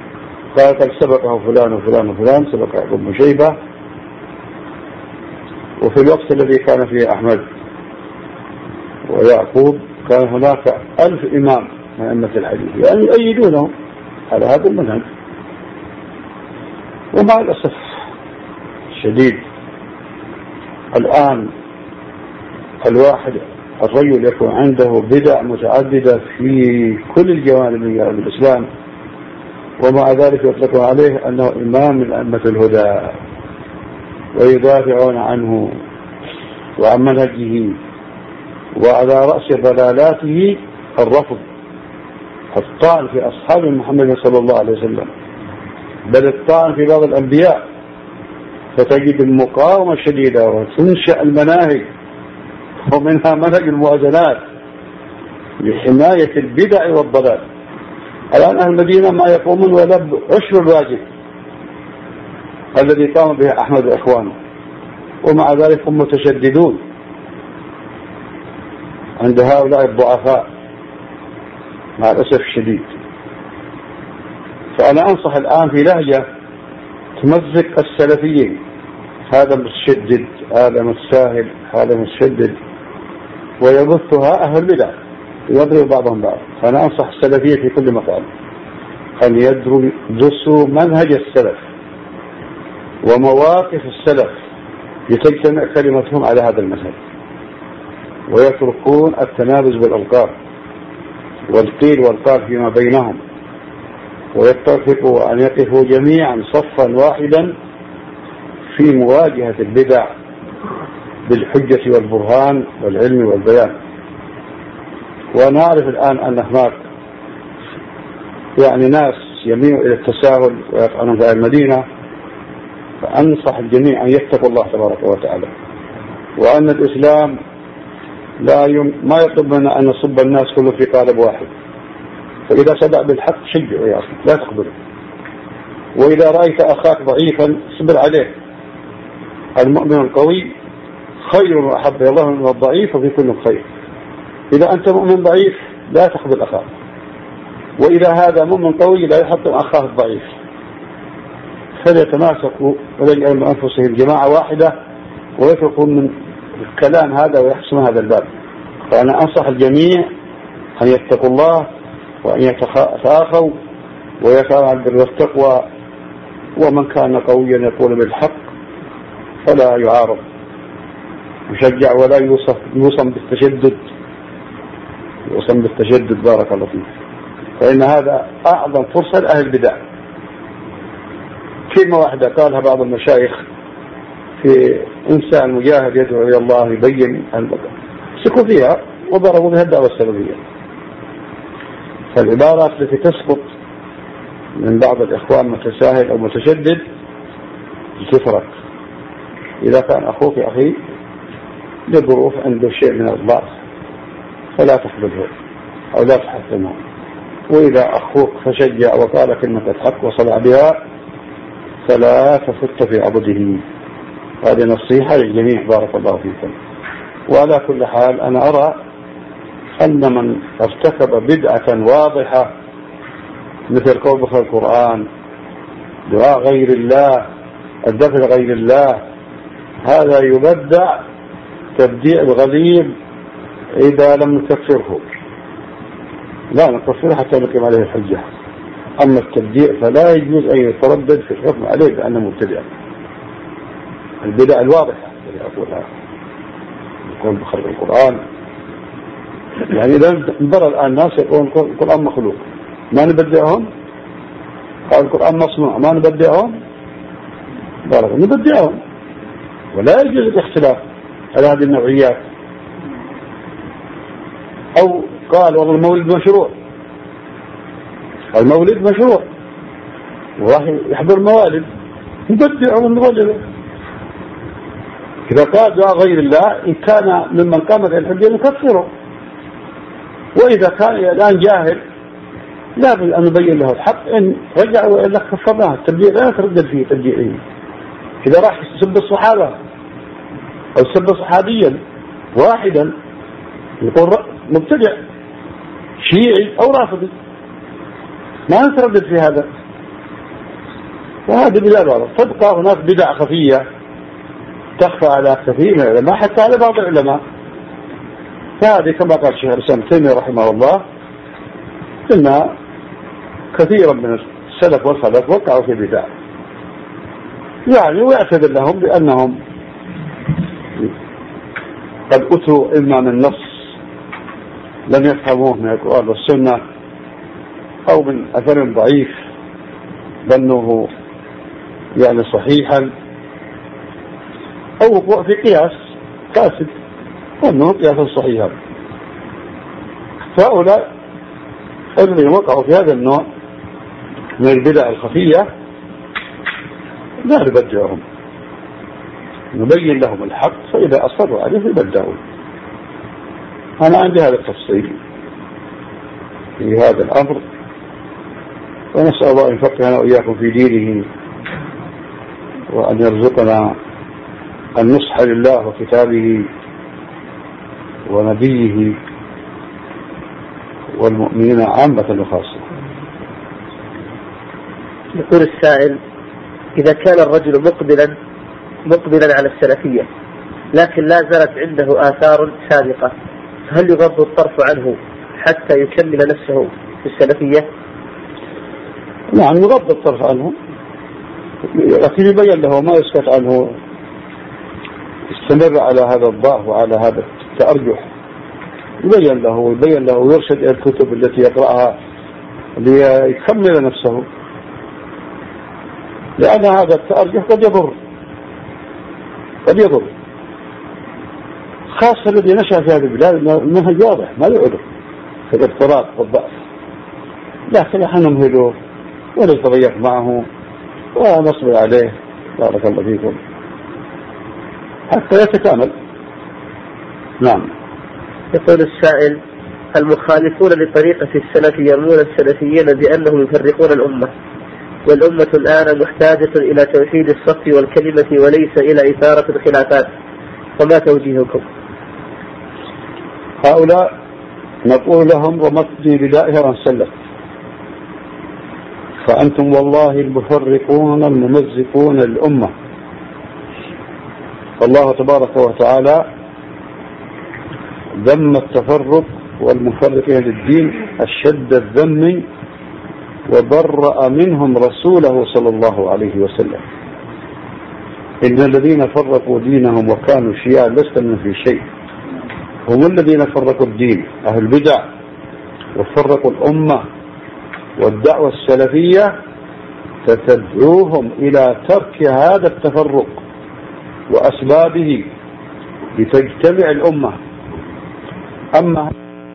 قال قد سبقه فلان وفلان وفلان، سبق يعقوب بن شيبة وفي الوقت الذي كان فيه أحمد ويعقوب كان هناك ألف إمام من أئمة الحديث يعني يؤيدونهم على هذا المنهج. ومع الأسف الشديد الآن الواحد الرجل يكون عنده بدع متعددة في كل الجوانب من الإسلام، ومع ذلك يطلق عليه أنه إمام من أئمة الهدى ويدافعون عنه وعن منهجه، وعلى رأس ضلالاته الرفض، الطعن في أصحاب محمد صلى الله عليه وسلم، بل الطعن في بعض الأنبياء، فتجد المقاومة الشديدة وتنشأ المناهج ومنها منهج الموازنات لحماية البدع والضلال. الآن أهل المدينة ما يقومون ولا عشر الواجب الذي قام به أحمد وإخوانه، ومع ذلك هم متشددون عند هؤلاء الضعفاء مع الأسف الشديد. فأنا أنصح الآن في لهجة تمزق السلفيين، هذا متشدد هذا متساهل هذا متشدد، ويبثها أهل البدع يضرب بعضهم بعض. فأنا أنصح السلفية في كل مكان أن يدرسوا منهج السلف ومواقف السلف لتجتمع كلمتهم على هذا المنهج، ويتركون التنابز بالألقاب والقيل والقال فيما بينهم، ويتفقوا أن يقفوا جميعا صفا واحدا في مواجهة البدع بالحجة والبرهان والعلم والبيان. ونعرف الآن أن هناك يعني ناس يميلوا إلى التساهل ويطعنون في المدينة، فأنصح الجميع أن يتقوا الله تبارك وتعالى، وأن الإسلام لا يم... ما يطلب منا أن نصب الناس كله في قالب واحد. فإذا صدع بالحق شجعه يا أخي لا تقبله، وإذا رأيت أخاك ضعيفا اصبر عليه. المؤمن القوي خير وأحب الله من الضعيف وفي كل خير. إذا أنت مؤمن ضعيف لا تقبل أخاك، وإذا هذا مؤمن قوي لا يحطم أخاه الضعيف، فليتماسكوا وليجعلوا من أنفسهم جماعة واحدة ويتركوا من الكلام هذا ويحسن هذا الباب. فأنا أنصح الجميع أن يتقوا الله وأن يتخافوا ويتعاملوا بالبر والتقوى، ومن كان قويا يقول بالحق فلا يعارض، يشجع ولا يوصف يوصم بالتشدد يوصم بالتشدد بارك الله فيك، فإن هذا أعظم فرصة لأهل البدع. كلمة واحدة قالها بعض المشايخ في إنسان مجاهد يدعو إلى الله يبين سكوا فيها وضربوا بها الدعوة السلفية. فالعبارات التي تسقط من بعض الإخوان متساهل أو متشدد تفرق. إذا كان أخوك أخي لظروف عنده شيء من الضعف فلا تحبطه أو لا تحطمه، وإذا أخوك فشجع وقال كلمة الحق وصلع بها فلا تفت في عبده. هذه نصيحة للجميع بارك الله فيكم. وعلى كل حال أنا أرى أن من ارتكب بدعة واضحة مثل قول بخير القرآن، دعاء غير الله، الذكر غير الله، هذا يبدع تبديع الغليظ إذا لم نكفره، لا نكفره حتى نقيم عليه الحجة. أما التبديع فلا يجوز أن يتردد في الحكم عليه بأنه مبتدع. البدع الواضحة اللي أقولها يقول بخير القرآن، يعني إذا انظر الآن الناس يقولون القرآن مخلوق ما نبدعهم، قال القرآن مصنوع ما نبدعهم، بارك نبدعهم، ولا يجوز الاختلاف على هذه النوعيات. أو قال والله المولد مشروع، المولد مشروع وراح يحضر موالد نبدعهم ونغلبه. إذا قال دعاء غير الله إن كان ممن قامت الحجة نكفره، وإذا كان الآن جاهل لا بد أن نبين له الحق، إن رجع وإلا كفرناه. التبديع لا نتردد فيه تبديعين. إذا راح يسب الصحابة أو سب صحابيا واحدا يقول مبتدع شيعي أو رافضي، ما نتردد في هذا. وهذا بلاد واضح. تبقى هناك بدع خفية تخفى على كثير من العلماء حتى على بعض العلماء. فهذه كما قال الشيخ الإسلام ابن تيمية رحمه الله إن كثيرا من السلف والخلف وقعوا في بدع، يعني ويعتذر لهم بأنهم قد أتوا إما من نص لم يفهموه من القرآن والسنة، أو من أثر ضعيف ظنوه يعني صحيحا، أو وقوع في قياس فاسد ظنوه قياسا صحيحا. فهؤلاء الذين وقعوا في هذا النوع من البدع الخفية لا نبدعهم، نبين لهم الحق، فإذا أصروا عليه يبدعون. أنا عندي هذا التفصيل في هذا الأمر، ونسأل الله أن يفقهنا وإياكم في دينه، وأن يرزقنا النصح لله وكتابه ونبيه والمؤمنين عامة وخاصة. يقول السائل: إذا كان الرجل مقبلا مقبلا على السلفية لكن لا زالت عنده آثار سابقة، هل يغض الطرف عنه حتى يكمل نفسه في السلفية؟ نعم يغض الطرف عنه، لكن يبين له ما يسكت عنه، يستمر على هذا الضعف وعلى هذا التأرجح، يبين له ويبين له ويرشد إلى الكتب التي يقرأها ليكمل نفسه، لأن هذا التأرجح قد يضر قد يضر خاصة الذي نشأ في هذه البلاد. المنهج واضح ما له عذر في الاضطراب والضعف، لكن نحن نمهله ونتضيق معه ونصبر عليه بارك الله فيكم حتى يتكامل. نعم. يقول السائل: المخالفون لطريقة السلف يرمون السلفيين بأنهم يفرقون الأمة، والأمة الآن محتاجة إلى توحيد الصف والكلمة وليس إلى إثارة الخلافات، فما توجيهكم؟ هؤلاء نقول لهم: رمتني بدائها وانسلت، فأنتم والله المفرقون الممزقون الأمة. الله تبارك وتعالى ذم التفرق والمفرقين للدين أشد الذم، وبرأ منهم رسوله صلى الله عليه وسلم. إن الذين فرقوا دينهم وكانوا شيعا لست من في شيء، هم الذين فرقوا الدين، أهل البدع، وفرقوا الأمة. والدعوة السلفية تدعوهم إلى ترك هذا التفرق وأسبابه لتجتمع الأمة. أما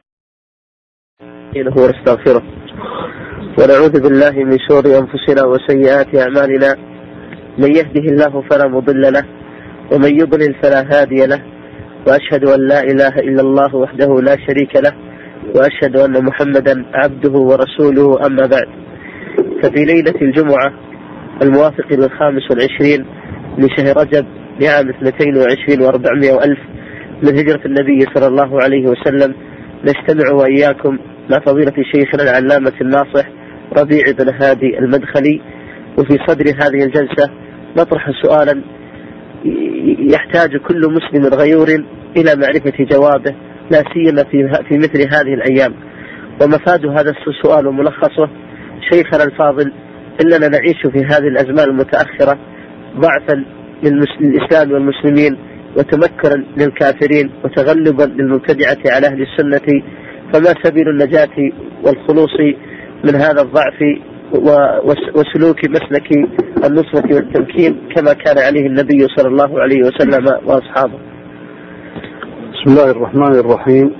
إنه ونستغفره ونعوذ بالله من شرور أنفسنا وسيئات أعمالنا، من يهده الله فلا مضل له ومن يضلل فلا هادي له، وأشهد أن لا إله إلا الله وحده لا شريك له، وأشهد أن محمدا عبده ورسوله. أما بعد، ففي ليلة الجمعة الموافق للخامس والعشرين من شهر رجب لعام اثنتين وعشرين وأربعمائة وألف من هجرة النبي صلى الله عليه وسلم نجتمع وإياكم مع فضيلة شيخنا العلامة الناصح ربيع بن هادي المدخلي، وفي صدر هذه الجلسة نطرح سؤالا يحتاج كل مسلم غيور إلى معرفة جوابه، لا سيما في مثل هذه الأيام. ومفاد هذا السؤال وملخصه: شيخنا الفاضل، إننا نعيش في هذه الأزمان المتأخرة ضعفا للإسلام والمسلمين، وتمكنا للكافرين، وتغلبا للمبتدعة على أهل السنة، فما سبيل النجاة والخلوص من هذا الضعف وسلوك مسلك النصرة والتمكين كما كان عليه النبي صلى الله عليه وسلم وأصحابه؟ بسم الله الرحمن الرحيم.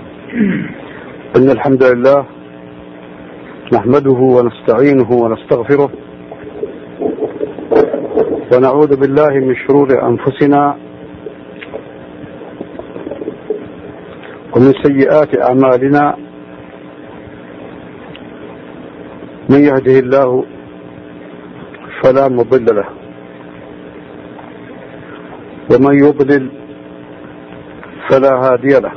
إن الحمد لله نحمده ونستعينه ونستغفره، ونعوذ بالله من شرور أنفسنا ومن سيئات أعمالنا، من يهده الله فلا مضل له ومن يضلل فلا هادي له،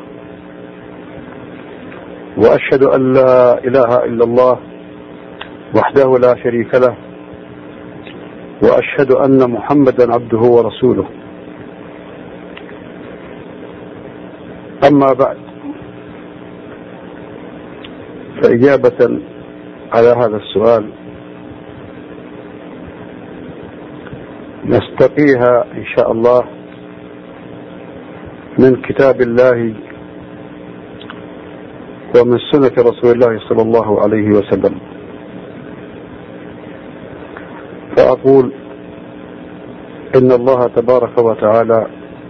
وأشهد أن لا إله إلا الله وحده لا شريك له، وأشهد أن محمدا عبده ورسوله. أما بعد، فإجابة على هذا السؤال نستقيها إن شاء الله من كتاب الله ومن سنة رسول الله صلى الله عليه وسلم. فأقول إن الله تبارك وتعالى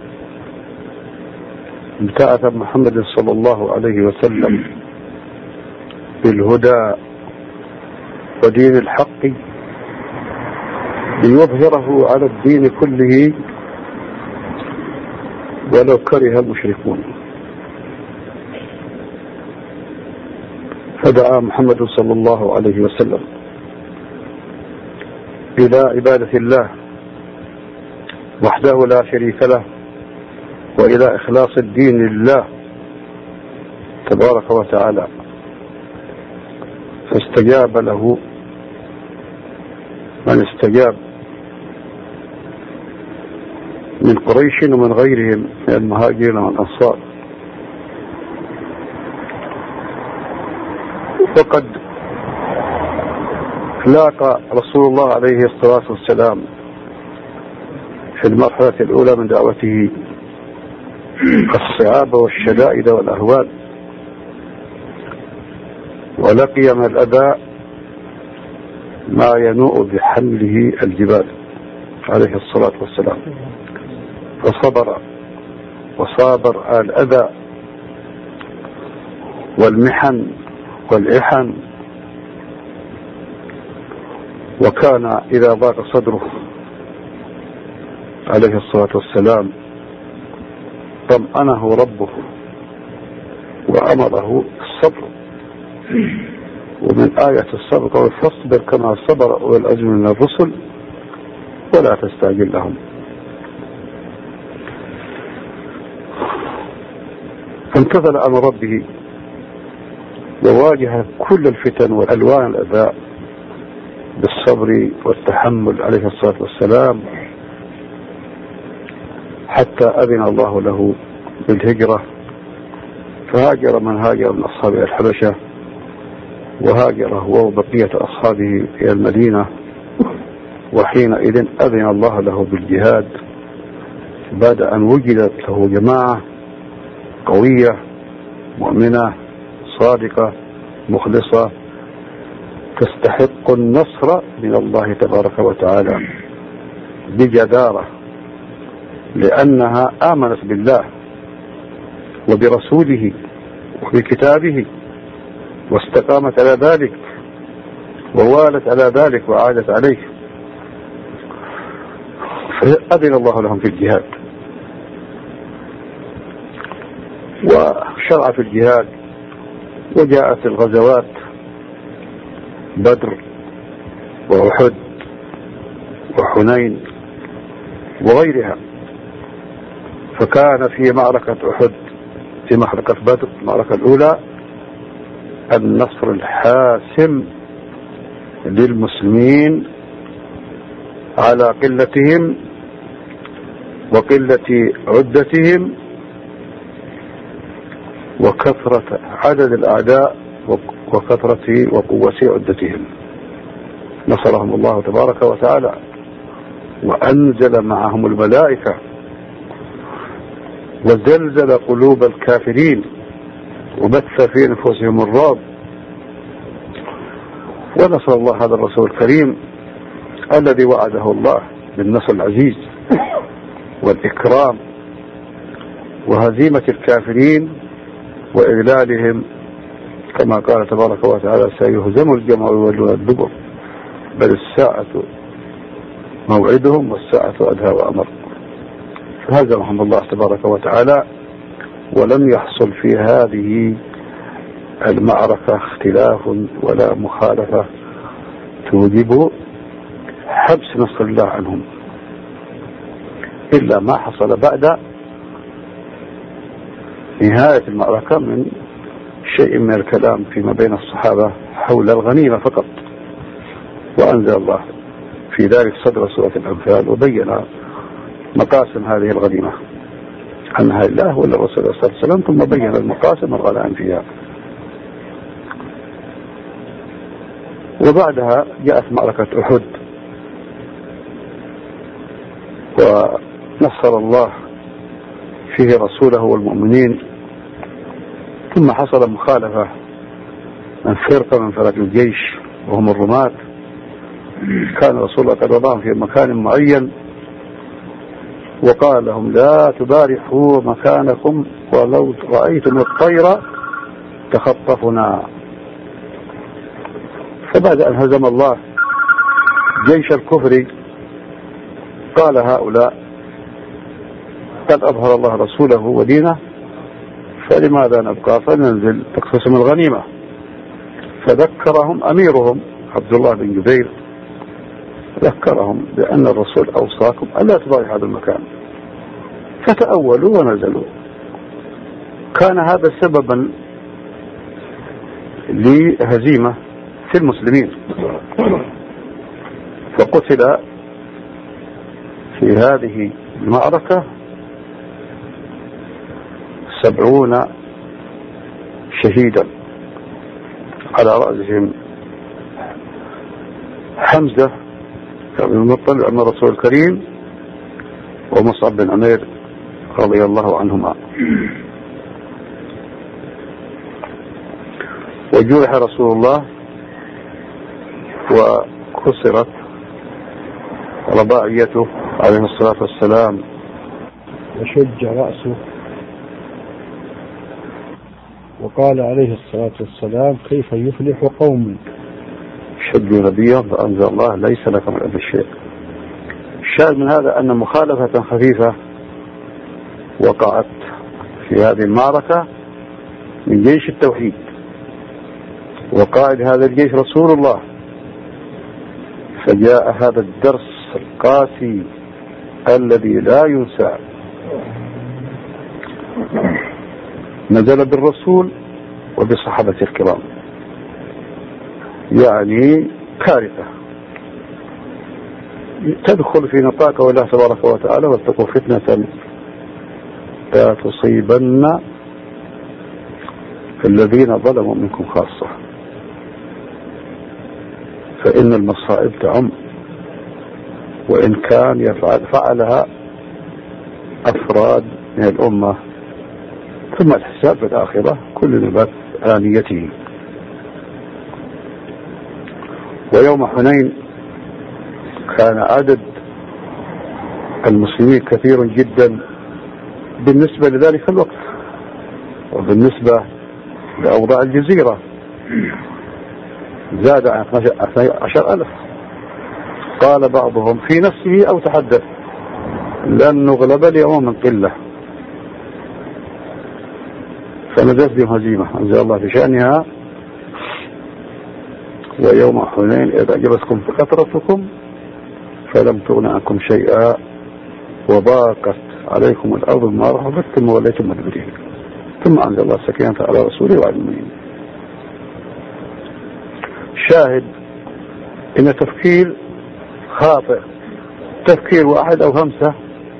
ابتعث محمد صلى الله عليه وسلم بالهدى ودين الحق ليظهره على الدين كله ولو كره المشركون. فدعا محمد صلى الله عليه وسلم إلى عبادة الله وحده لا شريك له، وإلى إخلاص الدين لله تبارك وتعالى، فاستجاب له من استجاب من قريش ومن غيرهم من المهاجرين والأنصار. وقد لاقى رسول الله عليه الصلاة والسلام في المرحلة الأولى من دعوته الصعاب والشدائد والأهوال، ولقي من الأذى ما ينوء بحمله الجبال عليه الصلاة والسلام، فصبر وصابر الأذى والمحن والإحن، وكان إذا ضاق صدره عليه الصلاة والسلام طمأنه ربه وأمره الصبر. ومن آية الصبر قال فاصبر كما صبر أولو العزم من الرسل ولا تستعجل لهم. فامتثل أمر ربه وواجه كل الفتن والألوان الأذى بالصبر والتحمل عليه الصلاة والسلام، حتى أذن الله له بالهجرة، فهاجر من هاجر من أصحاب الحبشة، وهاجر هو وبقية أصحابه إلى المدينة، وحينئذ أذن الله له بالجهاد بعد أن وجدت له جماعة قوية مؤمنة صادقة مخلصة تستحق النصر من الله تبارك وتعالى بجدارة، لأنها آمنت بالله وبرسوله وبكتابه واستقامت على ذلك ووالت على ذلك وعادت عليه، فأذن الله لهم في الجهاد وشرع في الجهاد. وجاءت الغزوات بدر وأحد وحنين وغيرها. فكان في معركة أحد في معركة بدر المعركة الأولى النصر الحاسم للمسلمين على قلتهم وقلة عدتهم وكثرة عدد الأعداء وكثرة وقوة عدتهم. نصرهم الله تبارك وتعالى وأنزل معهم الملائكة وزلزل قلوب الكافرين وبث في نفوسهم الرعب. ونصر الله هذا الرسول الكريم الذي وعده الله بالنصر العزيز والإكرام وهزيمة الكافرين وإذلالهم، كما قال تبارك وتعالى سيهزم الجمع ويولون الدبر بل الساعة موعدهم والساعة أدهى وأمر. فهزمهم الله تبارك وتعالى، ولم يحصل في هذه المعركة اختلاف ولا مخالفة توجب حبس نصر الله عنهم، إلا ما حصل بعد نهاية المعركة من شيء من الكلام فيما بين الصحابة حول الغنيمة فقط. وأنزل الله في ذلك صدر سورة الأنفال وبين مقاسم هذه الغنيمة. أنها لله ولا الرسول صلى الله عليه وسلم، ثم بين المقاسم والغنائم فيها. وبعدها جاءت معركة أحد، ونصر الله فيه رسوله والمؤمنين، ثم حصل مخالفة من فرقة من فرق الجيش وهم الرماة. كان رسول الله قد وضعهم في مكان معين وقال لهم لا تبارحوا مكانكم ولو رأيتم الطير تخطفنا. فبعد أن هزم الله جيش الكفر قال هؤلاء قد أظهر الله رسوله ودينه، فلماذا نبقى فننزل تقسم الغنيمة. فذكرهم أميرهم عبد الله بن جبير، ذكرهم بأن الرسول أوصاكم ألا تبارحوا هذا المكان، فتأولوا ونزلوا. كان هذا سببا لهزيمة في المسلمين، فقتل في هذه المعركة سبعون شهيدا، على رأسهم حمزة بن المطلب عم الرسول الكريم ومصعب بن عمير رضي الله عنهما. وجرح رسول الله وكسرت رباعيته عليه الصلاة والسلام وشج رأسه، وقال عليه الصلاة والسلام كيف يفلح قوم شدوا نبيهم فأنزل الله ليس لك من أمر شيء. الشاهد من هذا أن مخالفة خفيفة وقعت في هذه المعركة من جيش التوحيد، وقائد هذا الجيش رسول الله، فجاء هذا الدرس القاسي الذي لا ينسى، نزل بالرسول وبصحابة الكرام، يعني كارثة تدخل في نطاق قول الله تبارك وتعالى واتقوا فتنة لا تصيبن الذين ظلموا منكم خاصة، فإن المصائب تعم، وإن كان يفعل فعلها أفراد من الأمة، ثم الحساب في الآخرة كل نبات آنيته. ويوم حنين كان عدد المسلمين كثير جدا بالنسبة لذلك الوقت، وبالنسبة لأوضاع الجزيرة زاد عن اثني عشر ألف. قال بعضهم في نفسه أو تحدث لن نغلب اليوم من قلة، فنزلت بهم هزيمة أنزل الله في شأنها ويوم حنين إذا أعجبتكم كثرتكم فلم تغن عنكم شيئا وضاقت عليكم الأرض بما رحبت ثم وليتم مدبرين ثم أنزل الله السكينة على رسوله وعلى المؤمنين. شاهد إن تفكير خاطئ، تفكير واحد أو خمسة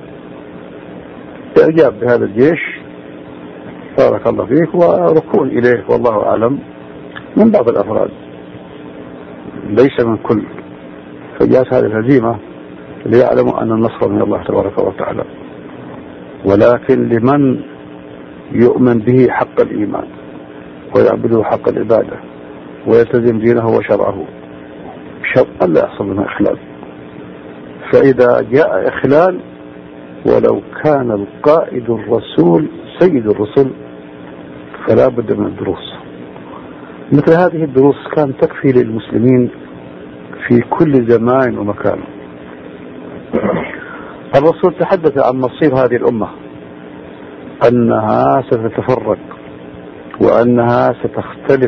إعجاب بهذا الجيش بارك الله فيك وركون إليه والله أعلم من بعض الأفراد ليس من كل، فجاءت هذه الهزيمة ليعلموا أن النصر من الله تبارك وتعالى، ولكن لمن يؤمن به حق الإيمان ويعبده حق العبادة ويلتزم دينه وشرعه شرط أن لا يحصل منها إخلال. فإذا جاء إخلال ولو كان القائد الرسول سيد الرسل فلا بد من الدروس. مثل هذه الدروس كان تكفي للمسلمين في كل زمان ومكان. الرسول تحدث عن مصير هذه الأمة أنها ستتفرق وأنها ستختلف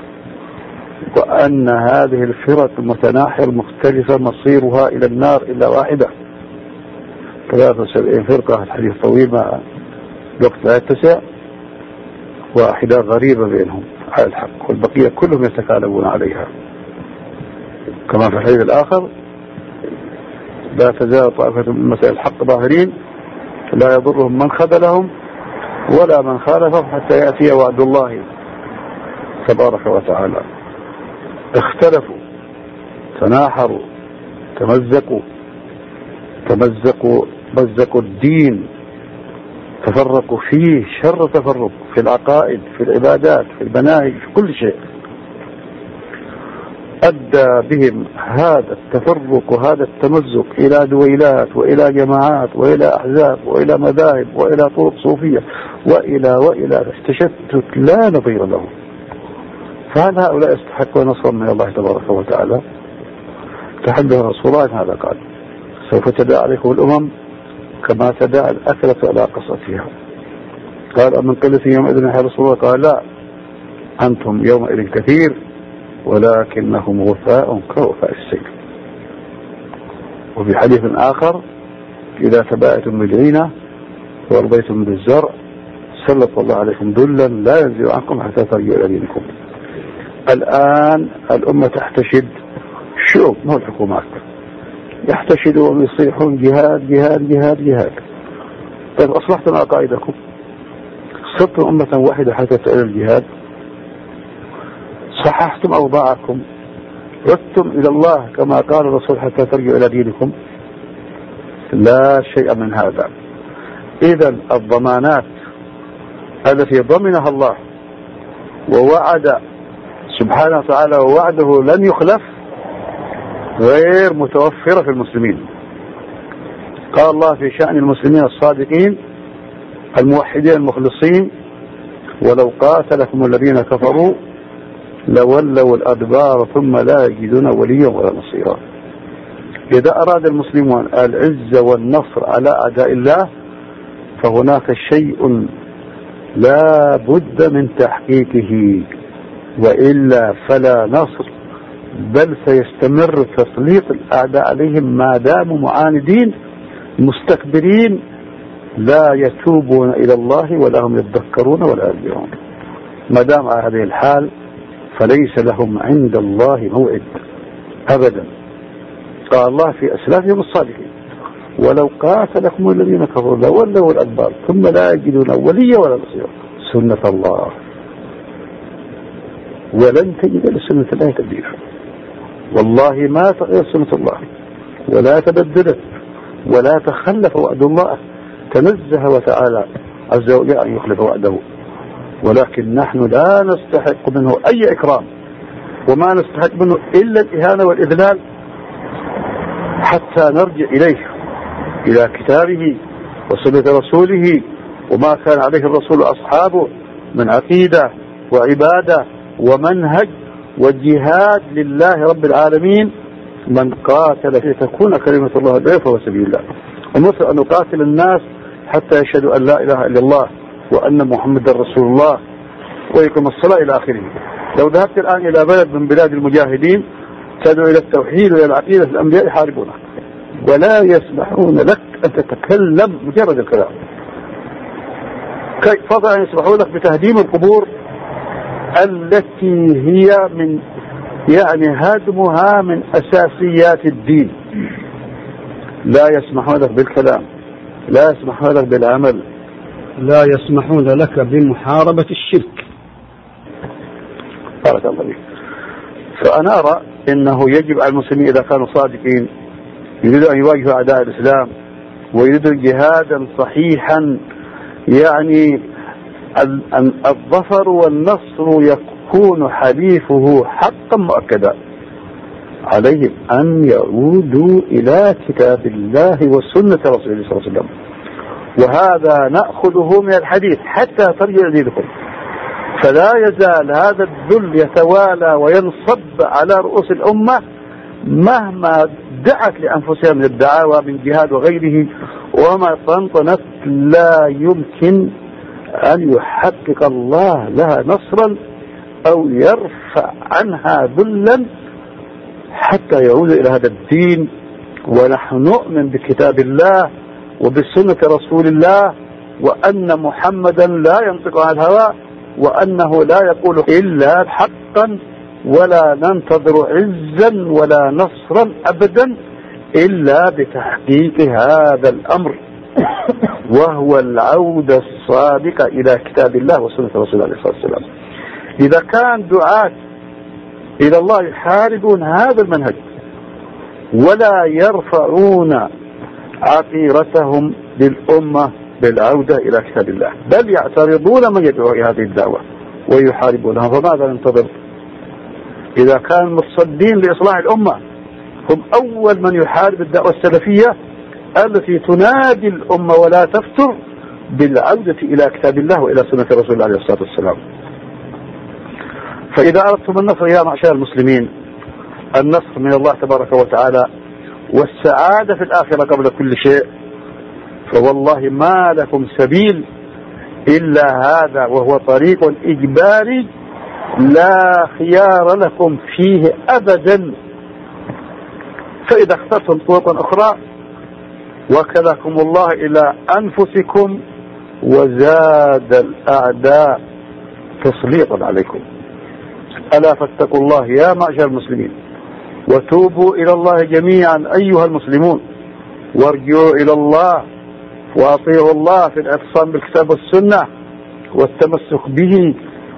وأن هذه الفرق المتناحية المختلفة مصيرها إلى النار إلا واحدة، ثلاثة وسبعين فرقة، الحديث طويل ما الوقت لا يتسع، واحدة غريبة بينهم على الحق والبقية كلهم يتكالبون عليها، كما في الحديث الآخر لا تزال طائفة من مسائل الحق ظاهرين لا يضرهم من خذلهم ولا من خالفهم حتى يأتي وعد الله تبارك وتعالى. اختلفوا، تناحروا، تمزقوا تمزقوا مزقوا الدين، تفرقوا فيه شر تفرق في العقائد، في العبادات، في المناهج، في كل شيء. أدى بهم هذا التفرق وهذا التمزق إلى دويلات وإلى جماعات وإلى أحزاب وإلى مذاهب وإلى طرق صوفية وإلى وإلى تشتت لا نظير له. فهل هؤلاء يستحقون نصرا من الله تبارك وتعالى؟ تحدث رسول الله هذا قال: سوف تداعى عليكم الأمم كما تداعى الأكلة على قصتها. قال: أمن قلة يومئذ يا رسول الله؟ قال: لا، أنتم يومئذ كثير ولكنهم غثاء كغثاء السيل. وفي حديث آخر: إذا تبايعتم بالعينة ورضيتم بالزرع سلط الله عليكم ذلا لا ينزل عنكم حتى ترجعوا إلى دينكم. الآن الأمة تحتشد، شوف مو الحكومات، يحتشدوا ويصيحون جهاد جهاد جهاد جهاد. طيب أصلحتم عقائدكم، صرتم أمة واحدة حتى تأل الجهاد، صححتم أوضاعكم، ردتم إلى الله كما قال الرسول حتى ترجعوا إلى دينكم. لا شيء من هذا. إذن الضمانات التي ضمنها الله ووعد سبحانه وتعالى ووعده لن يخلف غير متوفرة في المسلمين. قال الله في شأن المسلمين الصادقين الموحدين المخلصين: ولو قاتلكم الذين كفروا لولوا الأدبار ثم لا يجدون وليا ولا نصيرا. إذا أراد المسلمون العزة والنصر على أعداء الله فهناك شيء لا بد من تحقيقه، وإلا فلا نصر، بل سيستمر تسليط الأعداء عليهم ما داموا معاندين مستكبرين لا يتوبون إلى الله ولا هم يتذكرون ولا يرجعون. ما دام على هذه الحال فليس لهم عند الله موعد أبدا. قال الله في أسلافهم الصالحين: ولو قاتلكم الذين كفروا لولوا الأدبار ثم لا يجدون وليا ولا نصيرا. سنة الله، ولن تجد لسنة الله تبديلا. والله ما تغير سنة الله ولا تبدلت ولا تخلف وعد الله، تنزه وتعالى عز وجل أن يخلف وعده، ولكن نحن لا نستحق منه أي إكرام، وما نستحق منه إلا الإهانة والإذلال، حتى نرجع إليه، إلى كتابه وسنة رسوله وما كان عليه الرسول وأصحابه من عقيدة وعبادة ومنهج وجهاد لله رب العالمين. من قاتل لتكون كلمة الله العليا فهو سبيل الله. ومثل أن نقاتل الناس حتى يشهدوا أن لا إله إلا الله وأن محمد رسول الله ويقيم الصلاة إلى آخره. لو ذهبت الآن إلى بلد من بلاد المجاهدين تدعو إلى التوحيد وإلى العقيدة الأنبياء يحاربونك ولا يسمحون لك أن تتكلم مجرد الكلام. كيف فضلا أن يسمحوا لك بتهديم القبور التي هي من يعني هدمها من أساسيات الدين. لا يسمحون لك بالكلام، لا يسمحون لك بالعمل، لا يسمحون لك بمحاربة الشرك. بارك الله فيك. فأنا أرى أنه يجب على المسلمين إذا كانوا صادقين يريدوا أن يواجهوا أعداء الإسلام ويريدوا جهادا صحيحا، يعني الظفر والنصر يكون حليفه حقا مؤكدا، عليهم أن يعودوا إلى كتاب الله وسنة رسوله صلى الله عليه وسلم. وهذا نأخذه من الحديث: حتى ترجع دينكم. فلا يزال هذا الذل يتوالى وينصب على رؤوس الأمة مهما دعت لأنفسها من الدعاوى من جهاد وغيره، وما طنطنت لا يمكن أن يحقق الله لها نصرا أو يرفع عنها ذلا حتى يعود إلى هذا الدين. ونحن نؤمن بكتاب الله وبسنة رسول الله، وأن محمدا لا ينطق عن الهوى، وأنه لا يقول إلا حقا، ولا ننتظر عزا ولا نصرا أبدا إلا بتحقيق هذا الأمر. وهو العودة الصادقة إلى كتاب الله وسنة رسول الله عليه الصلاة والسلام. إذا كان دعاة إلى الله يحاربون هذا المنهج ولا يرفعون عقيرتهم للأمة بالعودة إلى كتاب الله، بل يعترضون من يدعو إلى هذه الدعوة ويحاربونها، فماذا ننتظر؟ إذا كانوا متصدين لإصلاح الأمة هم أول من يحارب الدعوة السلفية التي تنادي الأمة ولا تفتر بالعودة إلى كتاب الله وإلى سنة رسول الله عليه الصلاة والسلام. فإذا أردتم النصر يا معشر المسلمين، النصر من الله تبارك وتعالى والسعادة في الآخرة قبل كل شيء، فوالله ما لكم سبيل إلا هذا، وهو طريق إجباري لا خيار لكم فيه أبدا. فإذا اخترتم طرقا أخرى وكلكم الله إلى أنفسكم وزاد الأعداء تسليطا عليكم. ألا فاتقوا الله يا معشر المسلمين، وتوبوا إلى الله جميعا أيها المسلمون، وارجعوا إلى الله وأطيعوا الله في الاعتصام بالكتاب والسنة والتمسك به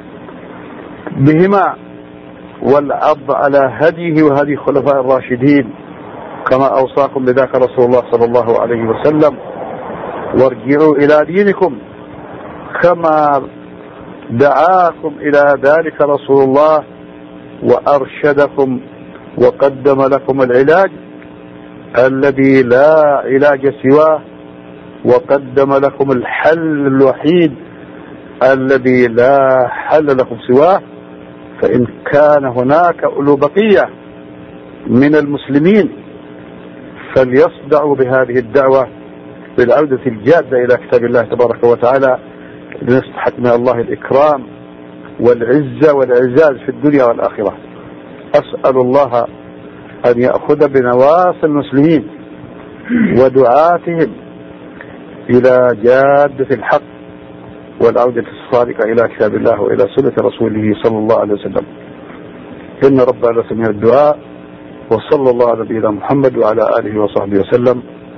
بهما والعض على هديه وهدي خلفاء الراشدين كما أوصاكم بذاك رسول الله صلى الله عليه وسلم. وارجعوا إلى دينكم كما دعاكم إلى ذلك رسول الله وأرشدكم وقدم لكم العلاج الذي لا علاج سواه، وقدم لكم الحل الوحيد الذي لا حل لكم سواه. فإن كان هناك أولو بقية من المسلمين فليصدعوا بهذه الدعوة بالعودة الجادة إلى كتاب الله تبارك وتعالى لنستحق من الله الإكرام والعزة والعزاز في الدنيا والآخرة. أسأل الله أن يأخذ بنواصي المسلمين ودعاتهم إلى جادة الحق والعودة الصادقة إلى كتاب الله وإلى سنة رسوله صلى الله عليه وسلم. إن ربنا لسميع الدعاء، وصلى الله على نبينا محمد وعلى آله وصحبه وسلم.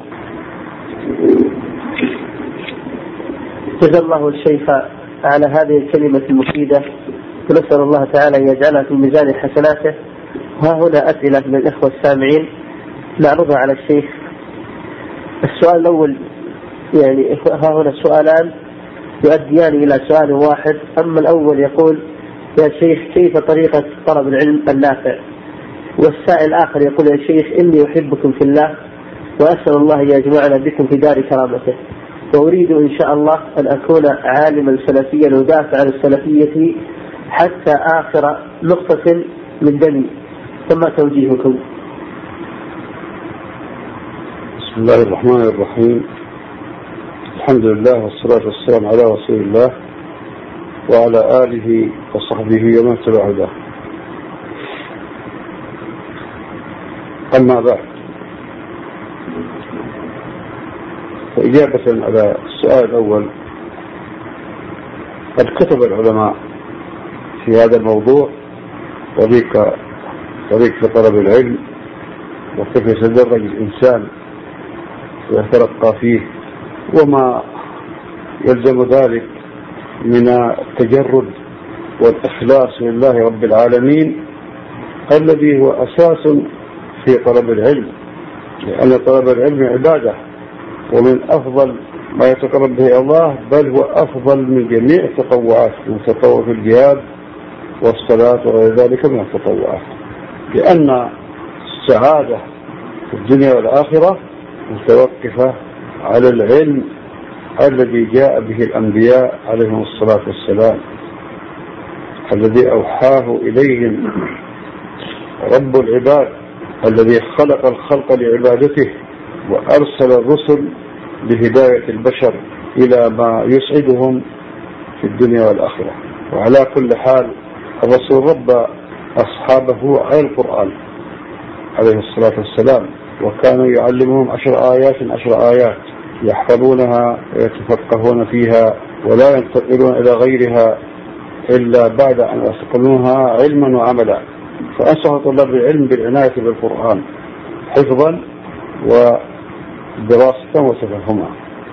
جزا الله الشيخ على هذه الكلمة المفيدة، ونسأل الله تعالى أن يجعلها في ميزان حسناته. ها هنا أسئلة من الإخوة السامعين نعرضها على الشيخ. السؤال الأول، يعني ها هنا سؤالان يؤديان إلى سؤال واحد. أما الأول يقول: يا شيخ كيف طريقة طلب العلم النافع؟ والسائل الآخر يقول: يا شيخ إني أحبكم في الله وأسأل الله أن يجمعنا بكم في دار كرامته، وأريد إن شاء الله أن أكون عالما سلفيا ودافع عن السلفية حتى آخر نقطة من دمي، فما توجيهكم؟ بسم الله الرحمن الرحيم. الحمد لله والصلاة والسلام على رسول الله وعلى آله وصحبه ومن تبع هداه. أما بعد، فإجابة على السؤال الأول، قد كتب العلماء في هذا الموضوع طريقة طريقة طلب العلم وكيف يتدرج الإنسان ويترقى فيه وما يلزم ذلك من التجرد والإخلاص لله رب العالمين الذي هو أساس في طلب العلم، لأن طلب العلم عبادة ومن أفضل ما يتقرب به الله، بل هو أفضل من جميع التطوعات، من تطوع في الجهاد والصلاة وغير ذلك من التطوعات، لأن السعادة في الدنيا والآخرة متوقفة على العلم الذي جاء به الأنبياء عليهم الصلاة والسلام، الذي أوحاه إليهم رب العباد، الذي خلق الخلق لعبادته وأرسل الرسل لهداية البشر إلى ما يسعدهم في الدنيا والآخرة. وعلى كل حال الرسول رب أصحابه على القرآن عليه الصلاة والسلام، وكانوا يعلمهم عشر آيات عشر آيات يحفظونها ويتفقهون فيها ولا ينتقلون إلى غيرها إلا بعد أن يستقلونها علما وعملا. فأنصح طلاب العلم بالعناية بالقرآن حفظا ودراسة وتفهما.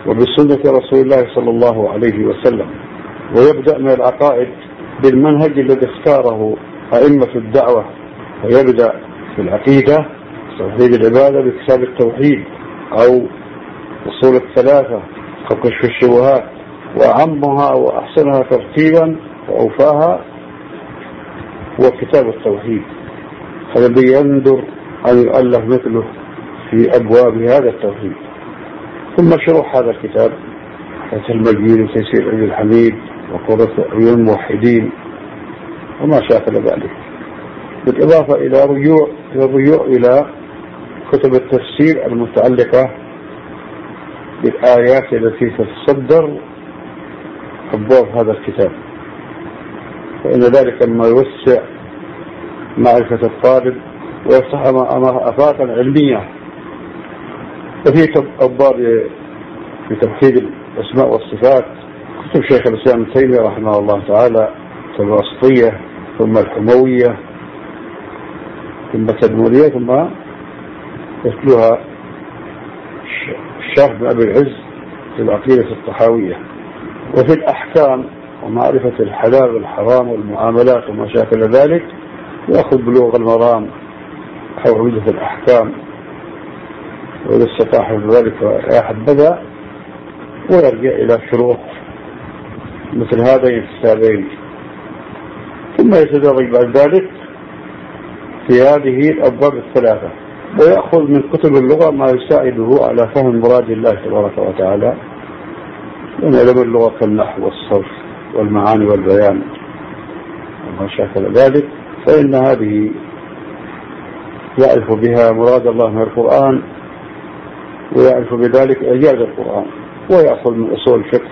وبسنة رسول الله صلى الله عليه وسلم. ويبدأ من العقائد بالمنهج الذي اختاره أئمة الدعوة، ويبدأ في العقيدة توحيد العبادة بكتاب التوحيد أو أصول الثلاثة أو كشف الشبهات، وأعمها وأحسنها ترتيبا وأوفاها هو كتاب التوحيد. هذا بيندر أن يؤلف مثله في أبواب هذا التوحيد. ثم شروح هذا الكتاب فتح المجيد وتيسير عبد الحميد وقرة عيون الموحدين وما شاكل ذلك، بالإضافة إلى رجوع إلى الرجوع إلى كتب التفسير المتعلقة بالآيات التي تتصدر أبواب هذا الكتاب، فإن ذلك ما يوسع معرفة الطالب ويفتح أمامه آفاقا علمية. وفي أبواب في توحيد الأسماء والصفات كتب شيخ الإسلام ابن تيمية رحمه الله تعالى، الواسطية ثم الحموية ثم التدمرية ثم يتلوها الشرح بن أبي العز في العقيدة الطحاوية. وفي الأحكام ومعرفة الحلال والحرام والمعاملات وما شاكل ذلك يأخذ بلوغ المرام أو عودة الأحكام، ولسه تاحظ ذلك يا حبذا، ويرجع إلى شروط مثل هذين الكتابين. ثم يتدرج بعد ذلك في هذه الأبواب الثلاثة، ويأخذ من كتب اللغة ما يساعده على فهم مراد الله تبارك وتعالى من علم اللغة كالنحو والصرف والمعاني والبيان وما شاكل ذلك، فإن هذه يعرف بها مراد الله من القرآن ويعرف بذلك إعجاز القرآن. ويأخذ من أصول الفقه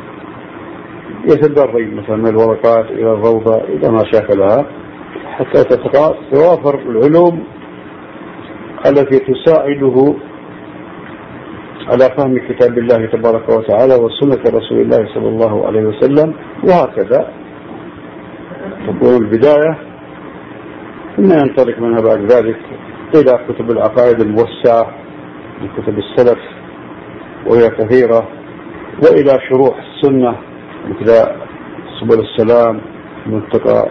يتدرج مثلا من الورقات إلى الروضة إلى ما شاكلها حتى تتوافر العلوم التي تساعده على فهم كتاب الله تبارك وتعالى وسنة رسول الله صلى الله عليه وسلم. وهكذا تكون البداية، ثم ينطلق منها بعد ذلك إلى كتب العقائد الموسعة من كتب السلف وهي كثيرة، وإلى شروح السنة مثل سبل السلام المنتقى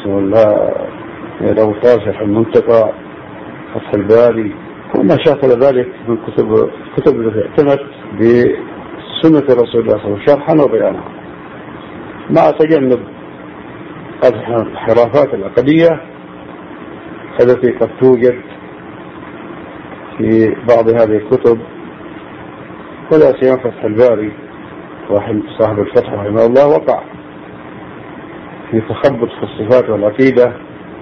لو تاسح المنتقى فتح الباري وما شاكل ذلك من كتب كتب التي اعتنت بسنة رسول الله صلى الله عليه وسلم شرحا وبيانا، مع تجنب الحرافات العقدية التي قد توجد في بعض هذه الكتب، ولا سيما فتح الباري صاحب الفتح رحمه الله وقع في تخبط في الصفات والعقيدة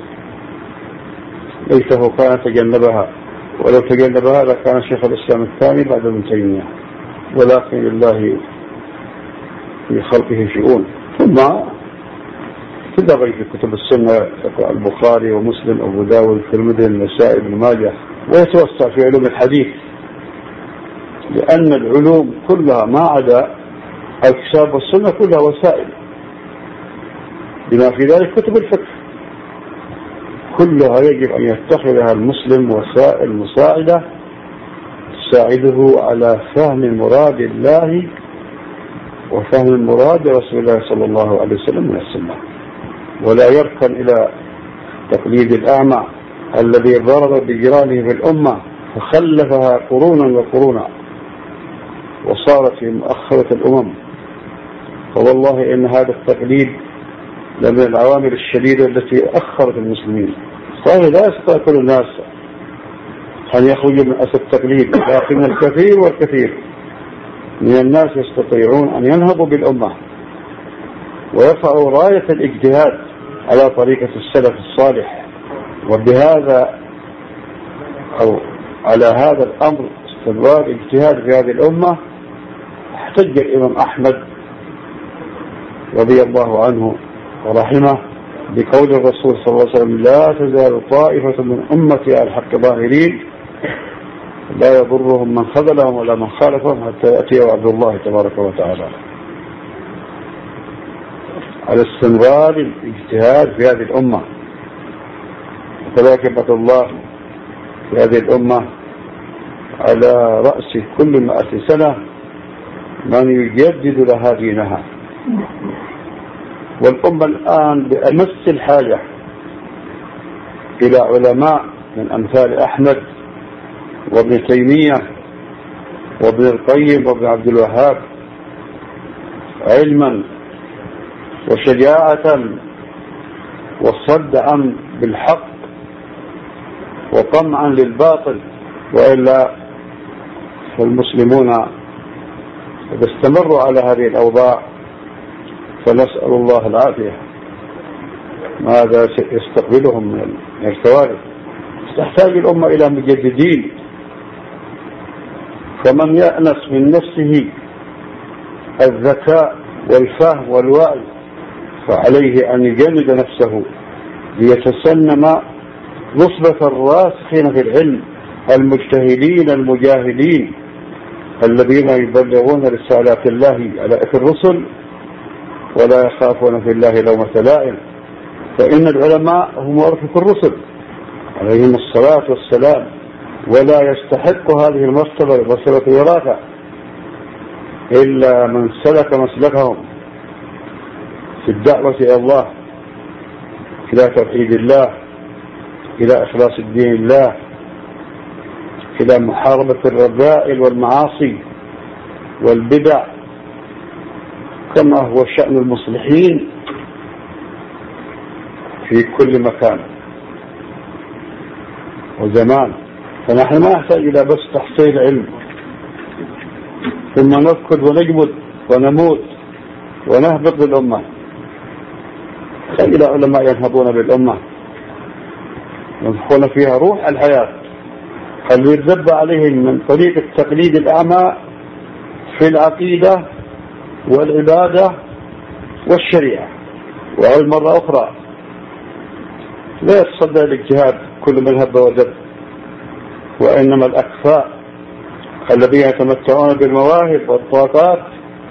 ليته كان تجنبها، ولو تجنبها لكان شيخ الإسلام الثاني بعد ابن تيمية، ولكن لله في خلقه شؤون. ثم تدرج في كتب السنة البخاري ومسلم أبو داود الترمذي النسائي بن ماجه، ويتوسع في علوم الحديث، لأن العلوم كلها ما عدا الكتاب والسنة كلها وسائل، بما في ذلك كتب الفقه كلها يجب أن يتخذها المسلم وسائل مساعدة تساعده على فهم مراد الله وفهم مراد رسول الله صلى الله عليه وسلم من السنة، ولا يركن إلى تقليد الأعمى الذي ضرب بجيرانه في الأمة فخلفها قرونا وقرونا وصارت في مؤخرة الأمم. فوالله إن هذا التقليد لمن العوامل الشديدة التي أخرت المسلمين. صحيح لا يستطيع كل الناس أن يخرجوا من أسد التقليد، لكن الكثير والكثير من الناس يستطيعون أن ينهضوا بالأمة ويرفعوا راية الاجتهاد على طريقة السلف الصالح. وبهذا أو على هذا الأمر استمرار الاجتهاد في هذه الأمة احتج الإمام أحمد رضي الله عنه ورحمه بقول الرسول صلى الله عليه وسلم: لا تزال طائفة من أمتي على الحق ظاهرين لا يضرهم من خذلهم ولا من خالفهم حتى يأتي وعد الله تبارك وتعالى. على استمرار الاجتهاد في هذه الأمة، وكذلك بقى الله في هذه الأمة على رأس كل مائة سنة من يجدد لها دينها. والأمة الآن بأمس الحاجة إلى علماء من أمثال أحمد وابن تيمية وابن القيم وابن عبد الوهاب، علما وشجاعة وصدعا بالحق وطمعا للباطل، وإلا فالمسلمون إذا استمروا على هذه الأوضاع فنسأل الله العافية ماذا يستقبلهم من الكوارث. تحتاج الأمة إلى مجددين، فمن يأنس من نفسه الذكاء والفهم والوعي فعليه أن يجند نفسه ليتسنم نصبة الراسخين في العلم المجتهدين المجاهدين الذين يبلغون رسالات الله على إثر الرسل ولا يخافون في الله لومة لائم، فإن العلماء هم ورثة الرسل عليهم الصلاة والسلام، ولا يستحق هذه المرتبة مرتبة الوراثة إلا من سلك مسلكهم في الدعوة إلى الله، إلى توحيد الله، إلى إخلاص الدين الله، إلى محاربة الرذائل والمعاصي والبدع، كما هو شأن المصلحين في كل مكان وزمان. فنحن ما نحتاج إلى بس تحصيل علم ثم نركض ونجمد ونموت ونهبط بالأمة، نحتاج إلى علماء ينهضون بالأمة ينفخون فيها روح الحياة، اللي يتذب عليهم من طريق التقليد الأعمى في العقيدة والعبادة والشريعة. وهذه مرة أخرى لا يتصدى الاجتهاد كل من هب ودب، وإنما الأكفاء الذين يتمتعون بالمواهب والطاقات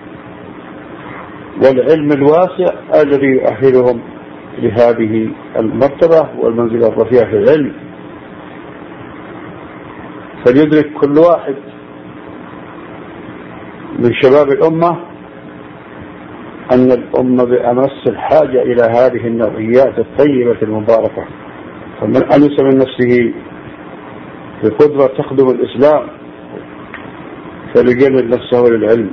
والعلم الواسع الذي يؤهلهم لهذه المرتبة والمنزلة الرفيعة في العلم. فليدرك كل واحد من شباب الأمة أن الأمة بأمس الحاجة إلى هذه النوعيات الطيبة المباركة. فمن أنس من نفسه بقدرة تخدم الإسلام فليجند نفسه للعلم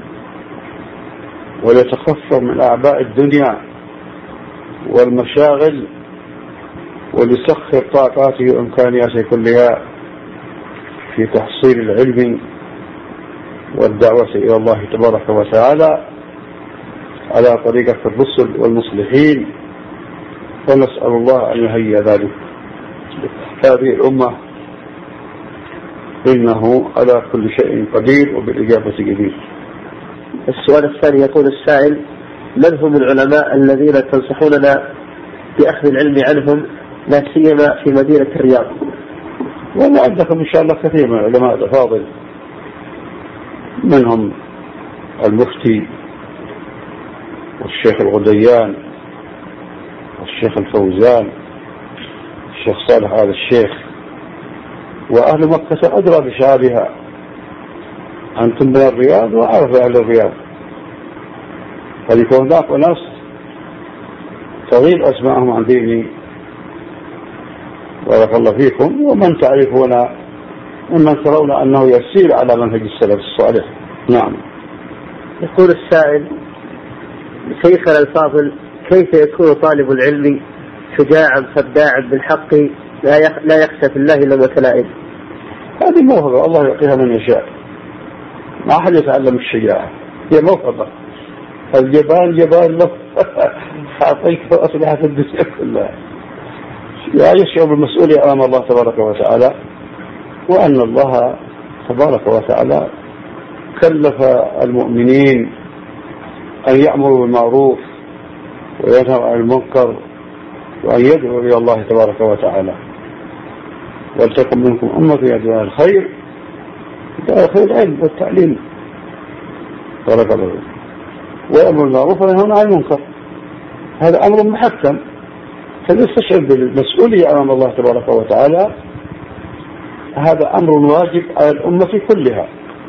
وليتخفف من أعباء الدنيا والمشاغل وليسخر طاقاته وإمكانياته كلها في تحصيل العلم والدعوة إلى الله تبارك وتعالى على طريقة الرسل والمصلحين، ونسأل الله أن يهيئ ذلك هذه الأمة، إنه على كل شيء قدير وبالإجابة جدير. السؤال الثاني يقول السائل: من هم العلماء الذين تنصحوننا بأخذ العلم عنهم لا سيما في مدينة الرياض؟ وأنا عندكم إن شاء الله كثير من العلماء الأفاضل، منهم المفتي والشيخ الغديان والشيخ الفوزان الشيخ صالح آل الشيخ، وأهل مكة أدرى بشعابها، أنتم من الرياض وأعرف أهل الرياض، فليكون هناك ناس تغيب أسماءهم عن ديني بارك الله فيكم، ومن تعرفون ومن ترون أنه يسير على منهج السلف الصالح. نعم. يقول السائل: شيخنا الفاضل، كيف يكون طالب العلم شجاعا فداعا بالحق لا يخشى في الله لومة لائم؟ هذه موهبة الله يعطيها من يشاء، ما أحد يتعلم الشجاعة، هي موهبة. الجبان جبان له أعطيك أسلحة الدنيا كلها، يشعر بالمسؤولية أمام الله تبارك وتعالى، وأن الله تبارك وتعالى كلف المؤمنين أن يأمروا بالمعروف وينهوا عن المنكر وأن يدعوا إلى الله تبارك وتعالى. ولتكن منكم أمة يدعون الخير، الخير العلم والتعليم بارك الله فيكم، ويأمر بالمعروف وينهون عن المنكر، هذا أمر محكم، فليستشعر بالمسؤولية أمام الله تبارك وتعالى، هذا أمر واجب على الأمة كلها،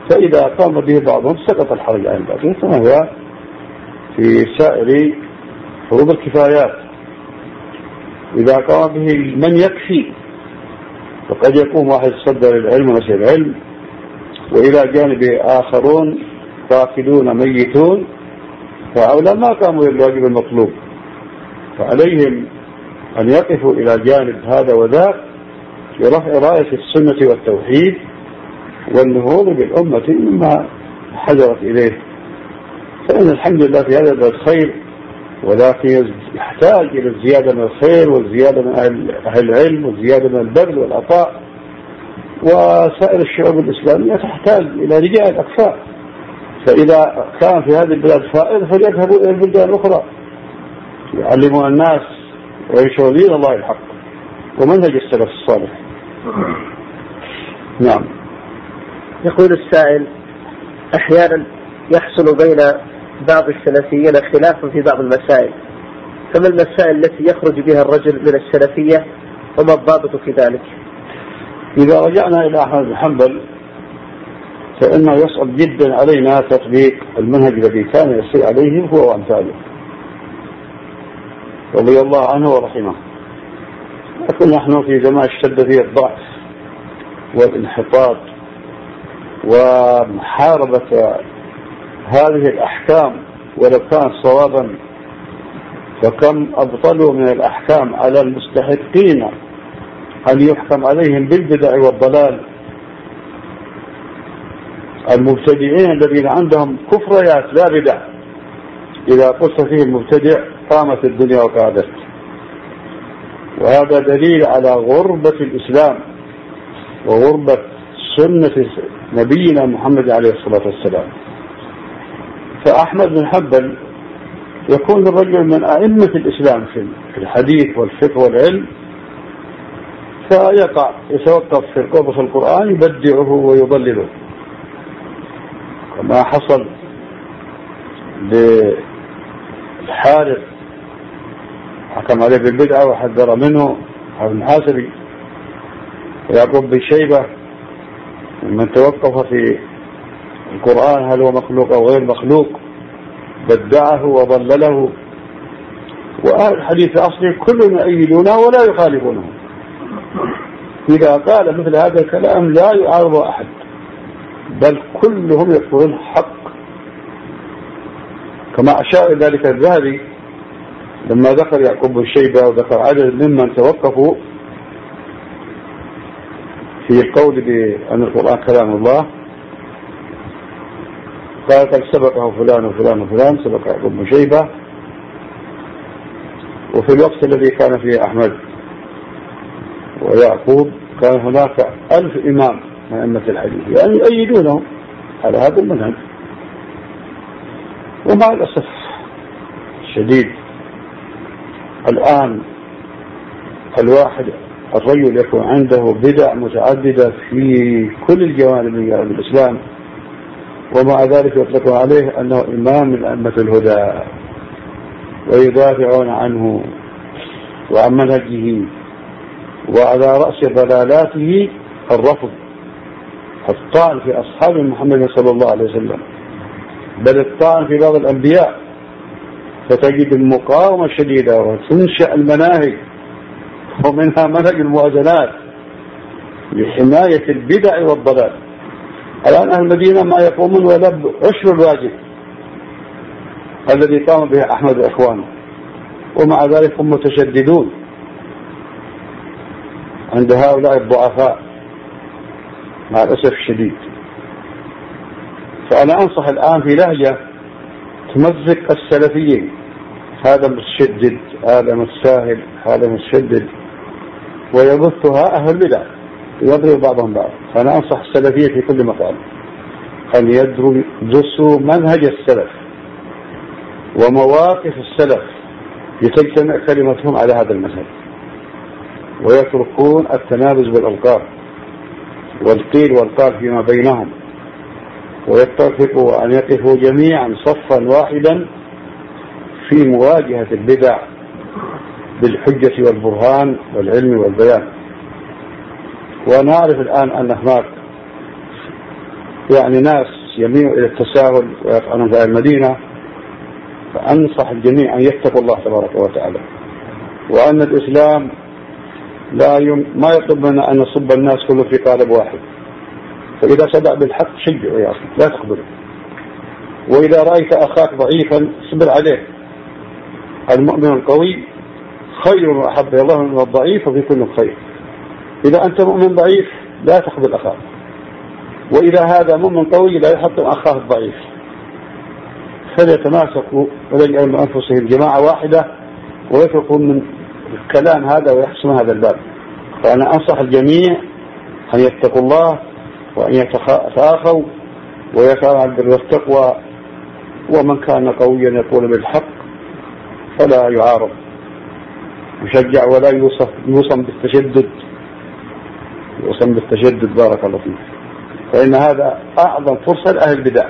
فإذا قام به بعضهم سقط الحرج عن الباقين، كما هو في سائر فروض الكفايات. إذا قام به من يكفي، فقد يكون واحد صدر العلم ونشر العلم، وإلى جانبه آخرون فاقدون ميتون، فهؤلاء ما قاموا بالواجب المطلوب، فعليهم أن يقفوا إلى جانب هذا وذاك لرفع راية السنة والتوحيد والنهوض بالأمة مما حضرت إليه. فإن الحمد لله في هذا البلد خير، ولكن يحتاج إلى الزيادة من الخير والزيادة من أهل العلم والزيادة من البذل والعطاء، وسائر الشعوب الإسلامية تحتاج إلى رجال أكفاء. فإذا كان في هذه البلاد فائض فليذهبوا إلى البلدان الأخرى يعلمون الناس وينشروا دين الله الحق ومنهج السلف الصالح. نعم. يقول السائل: أحيانا يحصل بين بعض السلفيين خلاف في بعض المسائل، فما المسائل التي يخرج بها الرجل من السلفية وما الضابط في ذلك؟ إذا رجعنا إلى أحمد بن حنبل فإنه يصعب جدا علينا تطبيق المنهج الذي كان يسير عليه هو وأمثاله رضي الله عنه ورحمه. لكن نحن في زمان اشتد فيه الضعف والانحطاط ومحاربة هذه الأحكام، ولو كان صوابا فكم أبطلوا من الأحكام على المستحقين أن يحكم عليهم بالبدع والضلال، المبتدعين الذين عندهم كفريات لا بدع. إذا قلت فيه المبتدع قامت الدنيا وقعدت. وهذا دليل على غربة الإسلام وغربة سنة نبينا محمد عليه الصلاة والسلام. فأحمد بن حنبل يكون الرجل من أئمة الإسلام في الحديث والفقه والعلم، فيقع يتوقف في القرب في القرآن يبدعه ويضلله، كما حصل للحارث حكم عليه بالبدعة وحذر منه ابن حاسبي، ويعقوب بن شيبة من توقف في القرآن هل هو مخلوق أو غير مخلوق بدعه وضلله. وأهل الحديث أصلي كلهم يؤيدونه ولا يخالفونه، إذا قال مثل هذا الكلام لا يعارض أحد، بل كلهم يقولون حق، كما أشار ذلك الذهبي لما ذكر يعقوب بن شيبة وذكر عدد ممن توقفوا في القول بأن القرآن كلام الله، قال قد سبقه فلان وفلان وفلان، سبق يعقوب بن شيبة. وفي الوقت الذي كان فيه أحمد ويعقوب كان هناك ألف إمام من أئمة الحديث يعني يؤيدونهم على هذا المنهج. ومع الأسف الشديد الآن الواحد الرجل يكون عنده بدع متعددة في كل الجوانب من جوانب الإسلام، ومع ذلك يطلق عليه أنه إمام من أئمة الهدى ويدافعون عنه وعن منهجه، وعلى رأس ضلالاته الرفض، الطعن في أصحاب محمد صلى الله عليه وسلم، بل الطعن في بعض الأنبياء، فتجد المقاومة الشديدة وتنشأ المناهج ومنها منهج الموازنات لحماية البدع والضلال. الآن أهل المدينة ما يقومون ولا عشر الواجب الذي قام به أحمد وإخوانه، ومع ذلك هم متشددون عند هؤلاء الضعفاء مع الأسف الشديد. فأنا أنصح الآن في لهجة تمزق السلفيين، هذا متشدد هذا متساهل هذا متشدد، ويبثها أهل البدع يضرب بعضهم بعض. فأنا أنصح السلفية في كل مقام أن يدرسوا منهج السلف ومواقف السلف لتجتمع كلمتهم على هذا المنهج، ويتركون التنابز بالألقاب والقيل والقال فيما بينهم، ويتفقوا أن يقفوا جميعا صفا واحدا في مواجهة البدع بالحجة والبرهان والعلم والبيان. ونعرف الآن أن هناك يعني ناس يميلوا إلى التساهل ويفعلون في المدينة، فأنصح الجميع أن يتقوا الله تبارك وتعالى، وأن الإسلام لا يم... ما يطلب منا أن نصب الناس كله في قالب واحد. فإذا صدق بالحق شجعه يا أخي لا تقبله، وإذا رأيت أخاك ضعيفا اصبر عليه. المؤمن القوي خير وأحب الله من الضعيف وفي كل خير. إذا أنت مؤمن ضعيف لا تقبل أخاك، وإذا هذا مؤمن قوي لا يحطم أخاه الضعيف. فليتماسكوا وليجعلوا من أنفسهم جماعة واحدة ويتركوا من الكلام هذا ويحسن هذا الباب. فأنا أنصح الجميع أن يتقوا الله وأن يتخافوا ويسعوا على البر والتقوى، ومن كان قويا يقول بالحق فلا يعارض، يشجع ولا يوصف يوصم بالتشدد يوصم بالتشدد بارك الله فيك، فإن هذا أعظم فرصة لأهل البدع.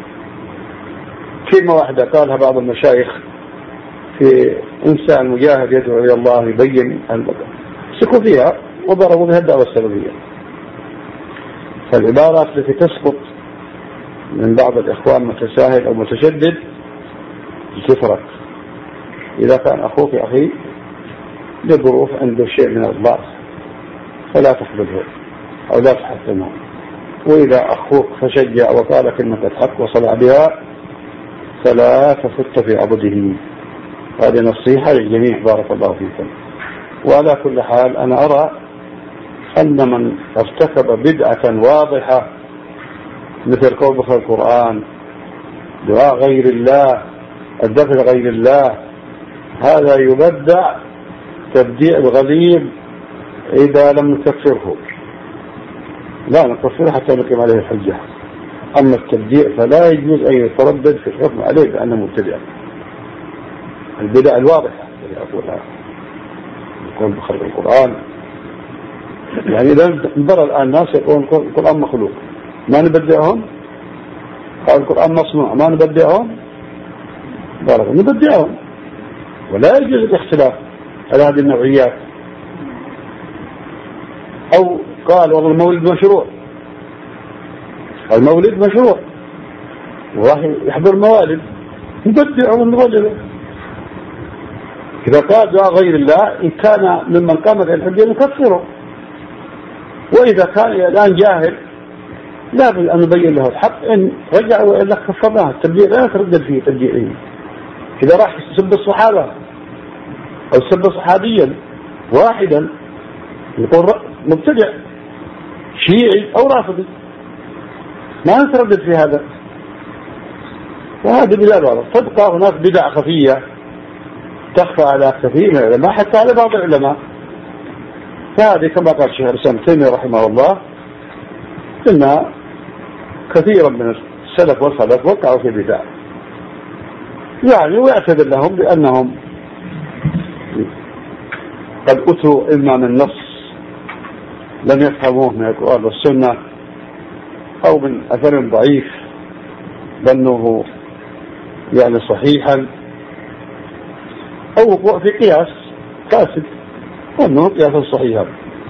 كلمة واحدة قالها بعض المشايخ في إنسان مجاهد يدعو إلى الله يبين سكوا فيها وضربوا بها الدعوة السلفية. فالعبارات التي تسقط من بعض الإخوان متساهل أو متشدد تفرق. إذا كان أخوك أخي لظروف عنده شيء من الضعف فلا تقبله أو لا تحسنه، وإذا أخوك فشجع وقال كلمة الحق وصلع بها فلا تفت في عبده. هذه نصيحة للجميع بارك الله فيكم. وعلى كل حال أنا أرى أن من ارتكب بدعة واضحة مثل قول بخير القرآن، دعاء غير الله، الذكر غير الله، هذا يبدع تبديع الغليظ إذا لم نكفره. لا نكفره حتى نقيم عليه الحجة. أما التبديع فلا يجوز أن يتردد في الحكم عليه بأنه مبتدع. البدع الواضحة يقولها يقول بخلق القرآن، يعني إذا انظر الآن الناس يقولون القرآن مخلوق ما نبدعهم، قال القرآن مصنوع ما نبدعهم، بارك نبدعهم. ولا يجوز الاختلاف على هذه النوعيات. أو قال والله المولد مشروع، المولد مشروع وراح يحضر موالد نبدعه ونبدعه. إذا قال دعاء غير الله إن كان ممن قامت الحجة نكفره، وإذا كان الآن جاهل لا بد أن نبين له الحق. إن رجع وإلا كفرناه. التبديع لا يتردد فيه تبديعه. إذا راح يسب الصحابة أو سب صحابيا واحدا يقول مبتدع شيعي أو رافضي، ما نتردد في هذا. وهذه بلا بعض. تبقى هناك بدع خفية تخفى على كثير من العلماء حتى على بعض العلماء. فهذه كما قال الشيخ الإسلام ابن تيمية رحمه الله إن كثيرا من السلف والخلف وقعوا في بدع، يعني ويعتذر لهم بأنهم قد أتوا إما من نص لم يفهموه من القرآن والسنة، أو من أثر ضعيف ظنوه يعني صحيحا، أو وقوع في قياس فاسد ظنوه قياسا صحيحا.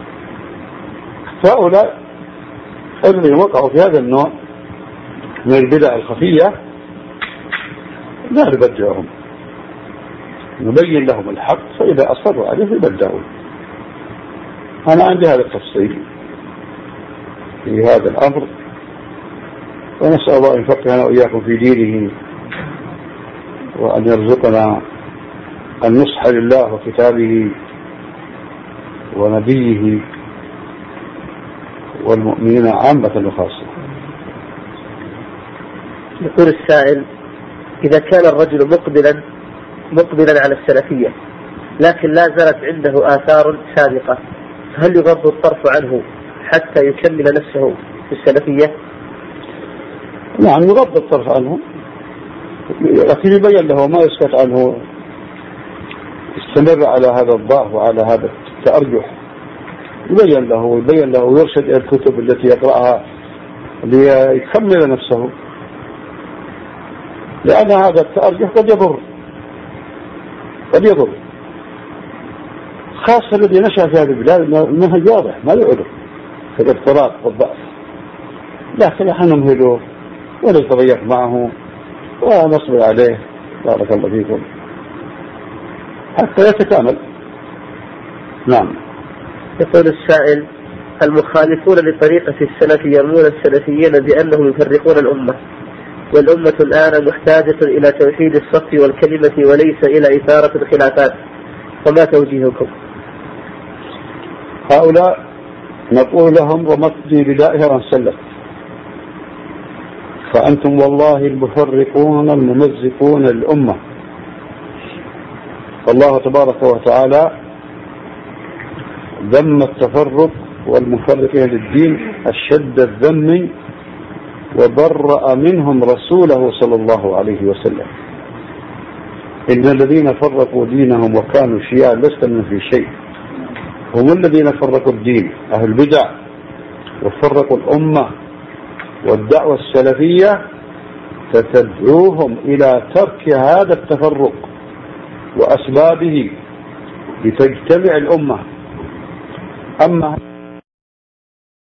فهؤلاء الذين وقعوا في هذا النوع من البدع الخفية لا نبدعهم، نبين لهم الحق، فإذا أصروا عليه يبدعون. أنا عندي هذا التفصيل في هذا الأمر، ونسأل الله أن يفقهنا وإياكم في دينه، وأن يرزقنا النصح لله وكتابه ونبيه والمؤمنين عامة وخاصة. يقول السائل: إذا كان الرجل مقبلا مقبلا على السلفية لكن لا زالت عنده آثار سابقة، فهل يغض الطرف عنه حتى يكمل نفسه في السلفية؟ نعم يغض الطرف عنه، لكن يبين له ما يسكت عنه، استمر على هذا الضعف وعلى هذا التأرجح، يبين له ويبين له ويرشد إلى الكتب التي يقرأها ليكمل نفسه، لأن هذا التأرجح قد يضر قد يضر خاصة الذي نشأ في هذه البلاد. المنهج واضح ما يعذر في الاضطراب والضعف، لكن نحن نمهله ونتضيق معه ونصبر عليه بارك الله فيكم حتى يتكامل. نعم. يقول السائل: المخالفون لطريقة السلف يرمون السلفيين بأنهم يفرقون الأمة، والأمة الآن محتاجة إلى توحيد الصف والكلمة وليس إلى إثارة الخلافات، فما توجيهكم؟ هؤلاء نقول لهم: رمتني بدائها وانسلت، فأنتم والله المفرقون الممزقون الأمة. الله تبارك وتعالى ذم التفرق والمفرقين للدين أشد الذم، وبرأ منهم رسوله صلى الله عليه وسلم. إن الذين فرقوا دينهم وكانوا شيعا لست منهم في شيء، هم الذين فرقوا الدين، أهل البدع، وفرقوا الأمة. والدعوة السلفية فتدعوهم إلى ترك هذا التفرق وأسبابه لتجتمع الأمة. أما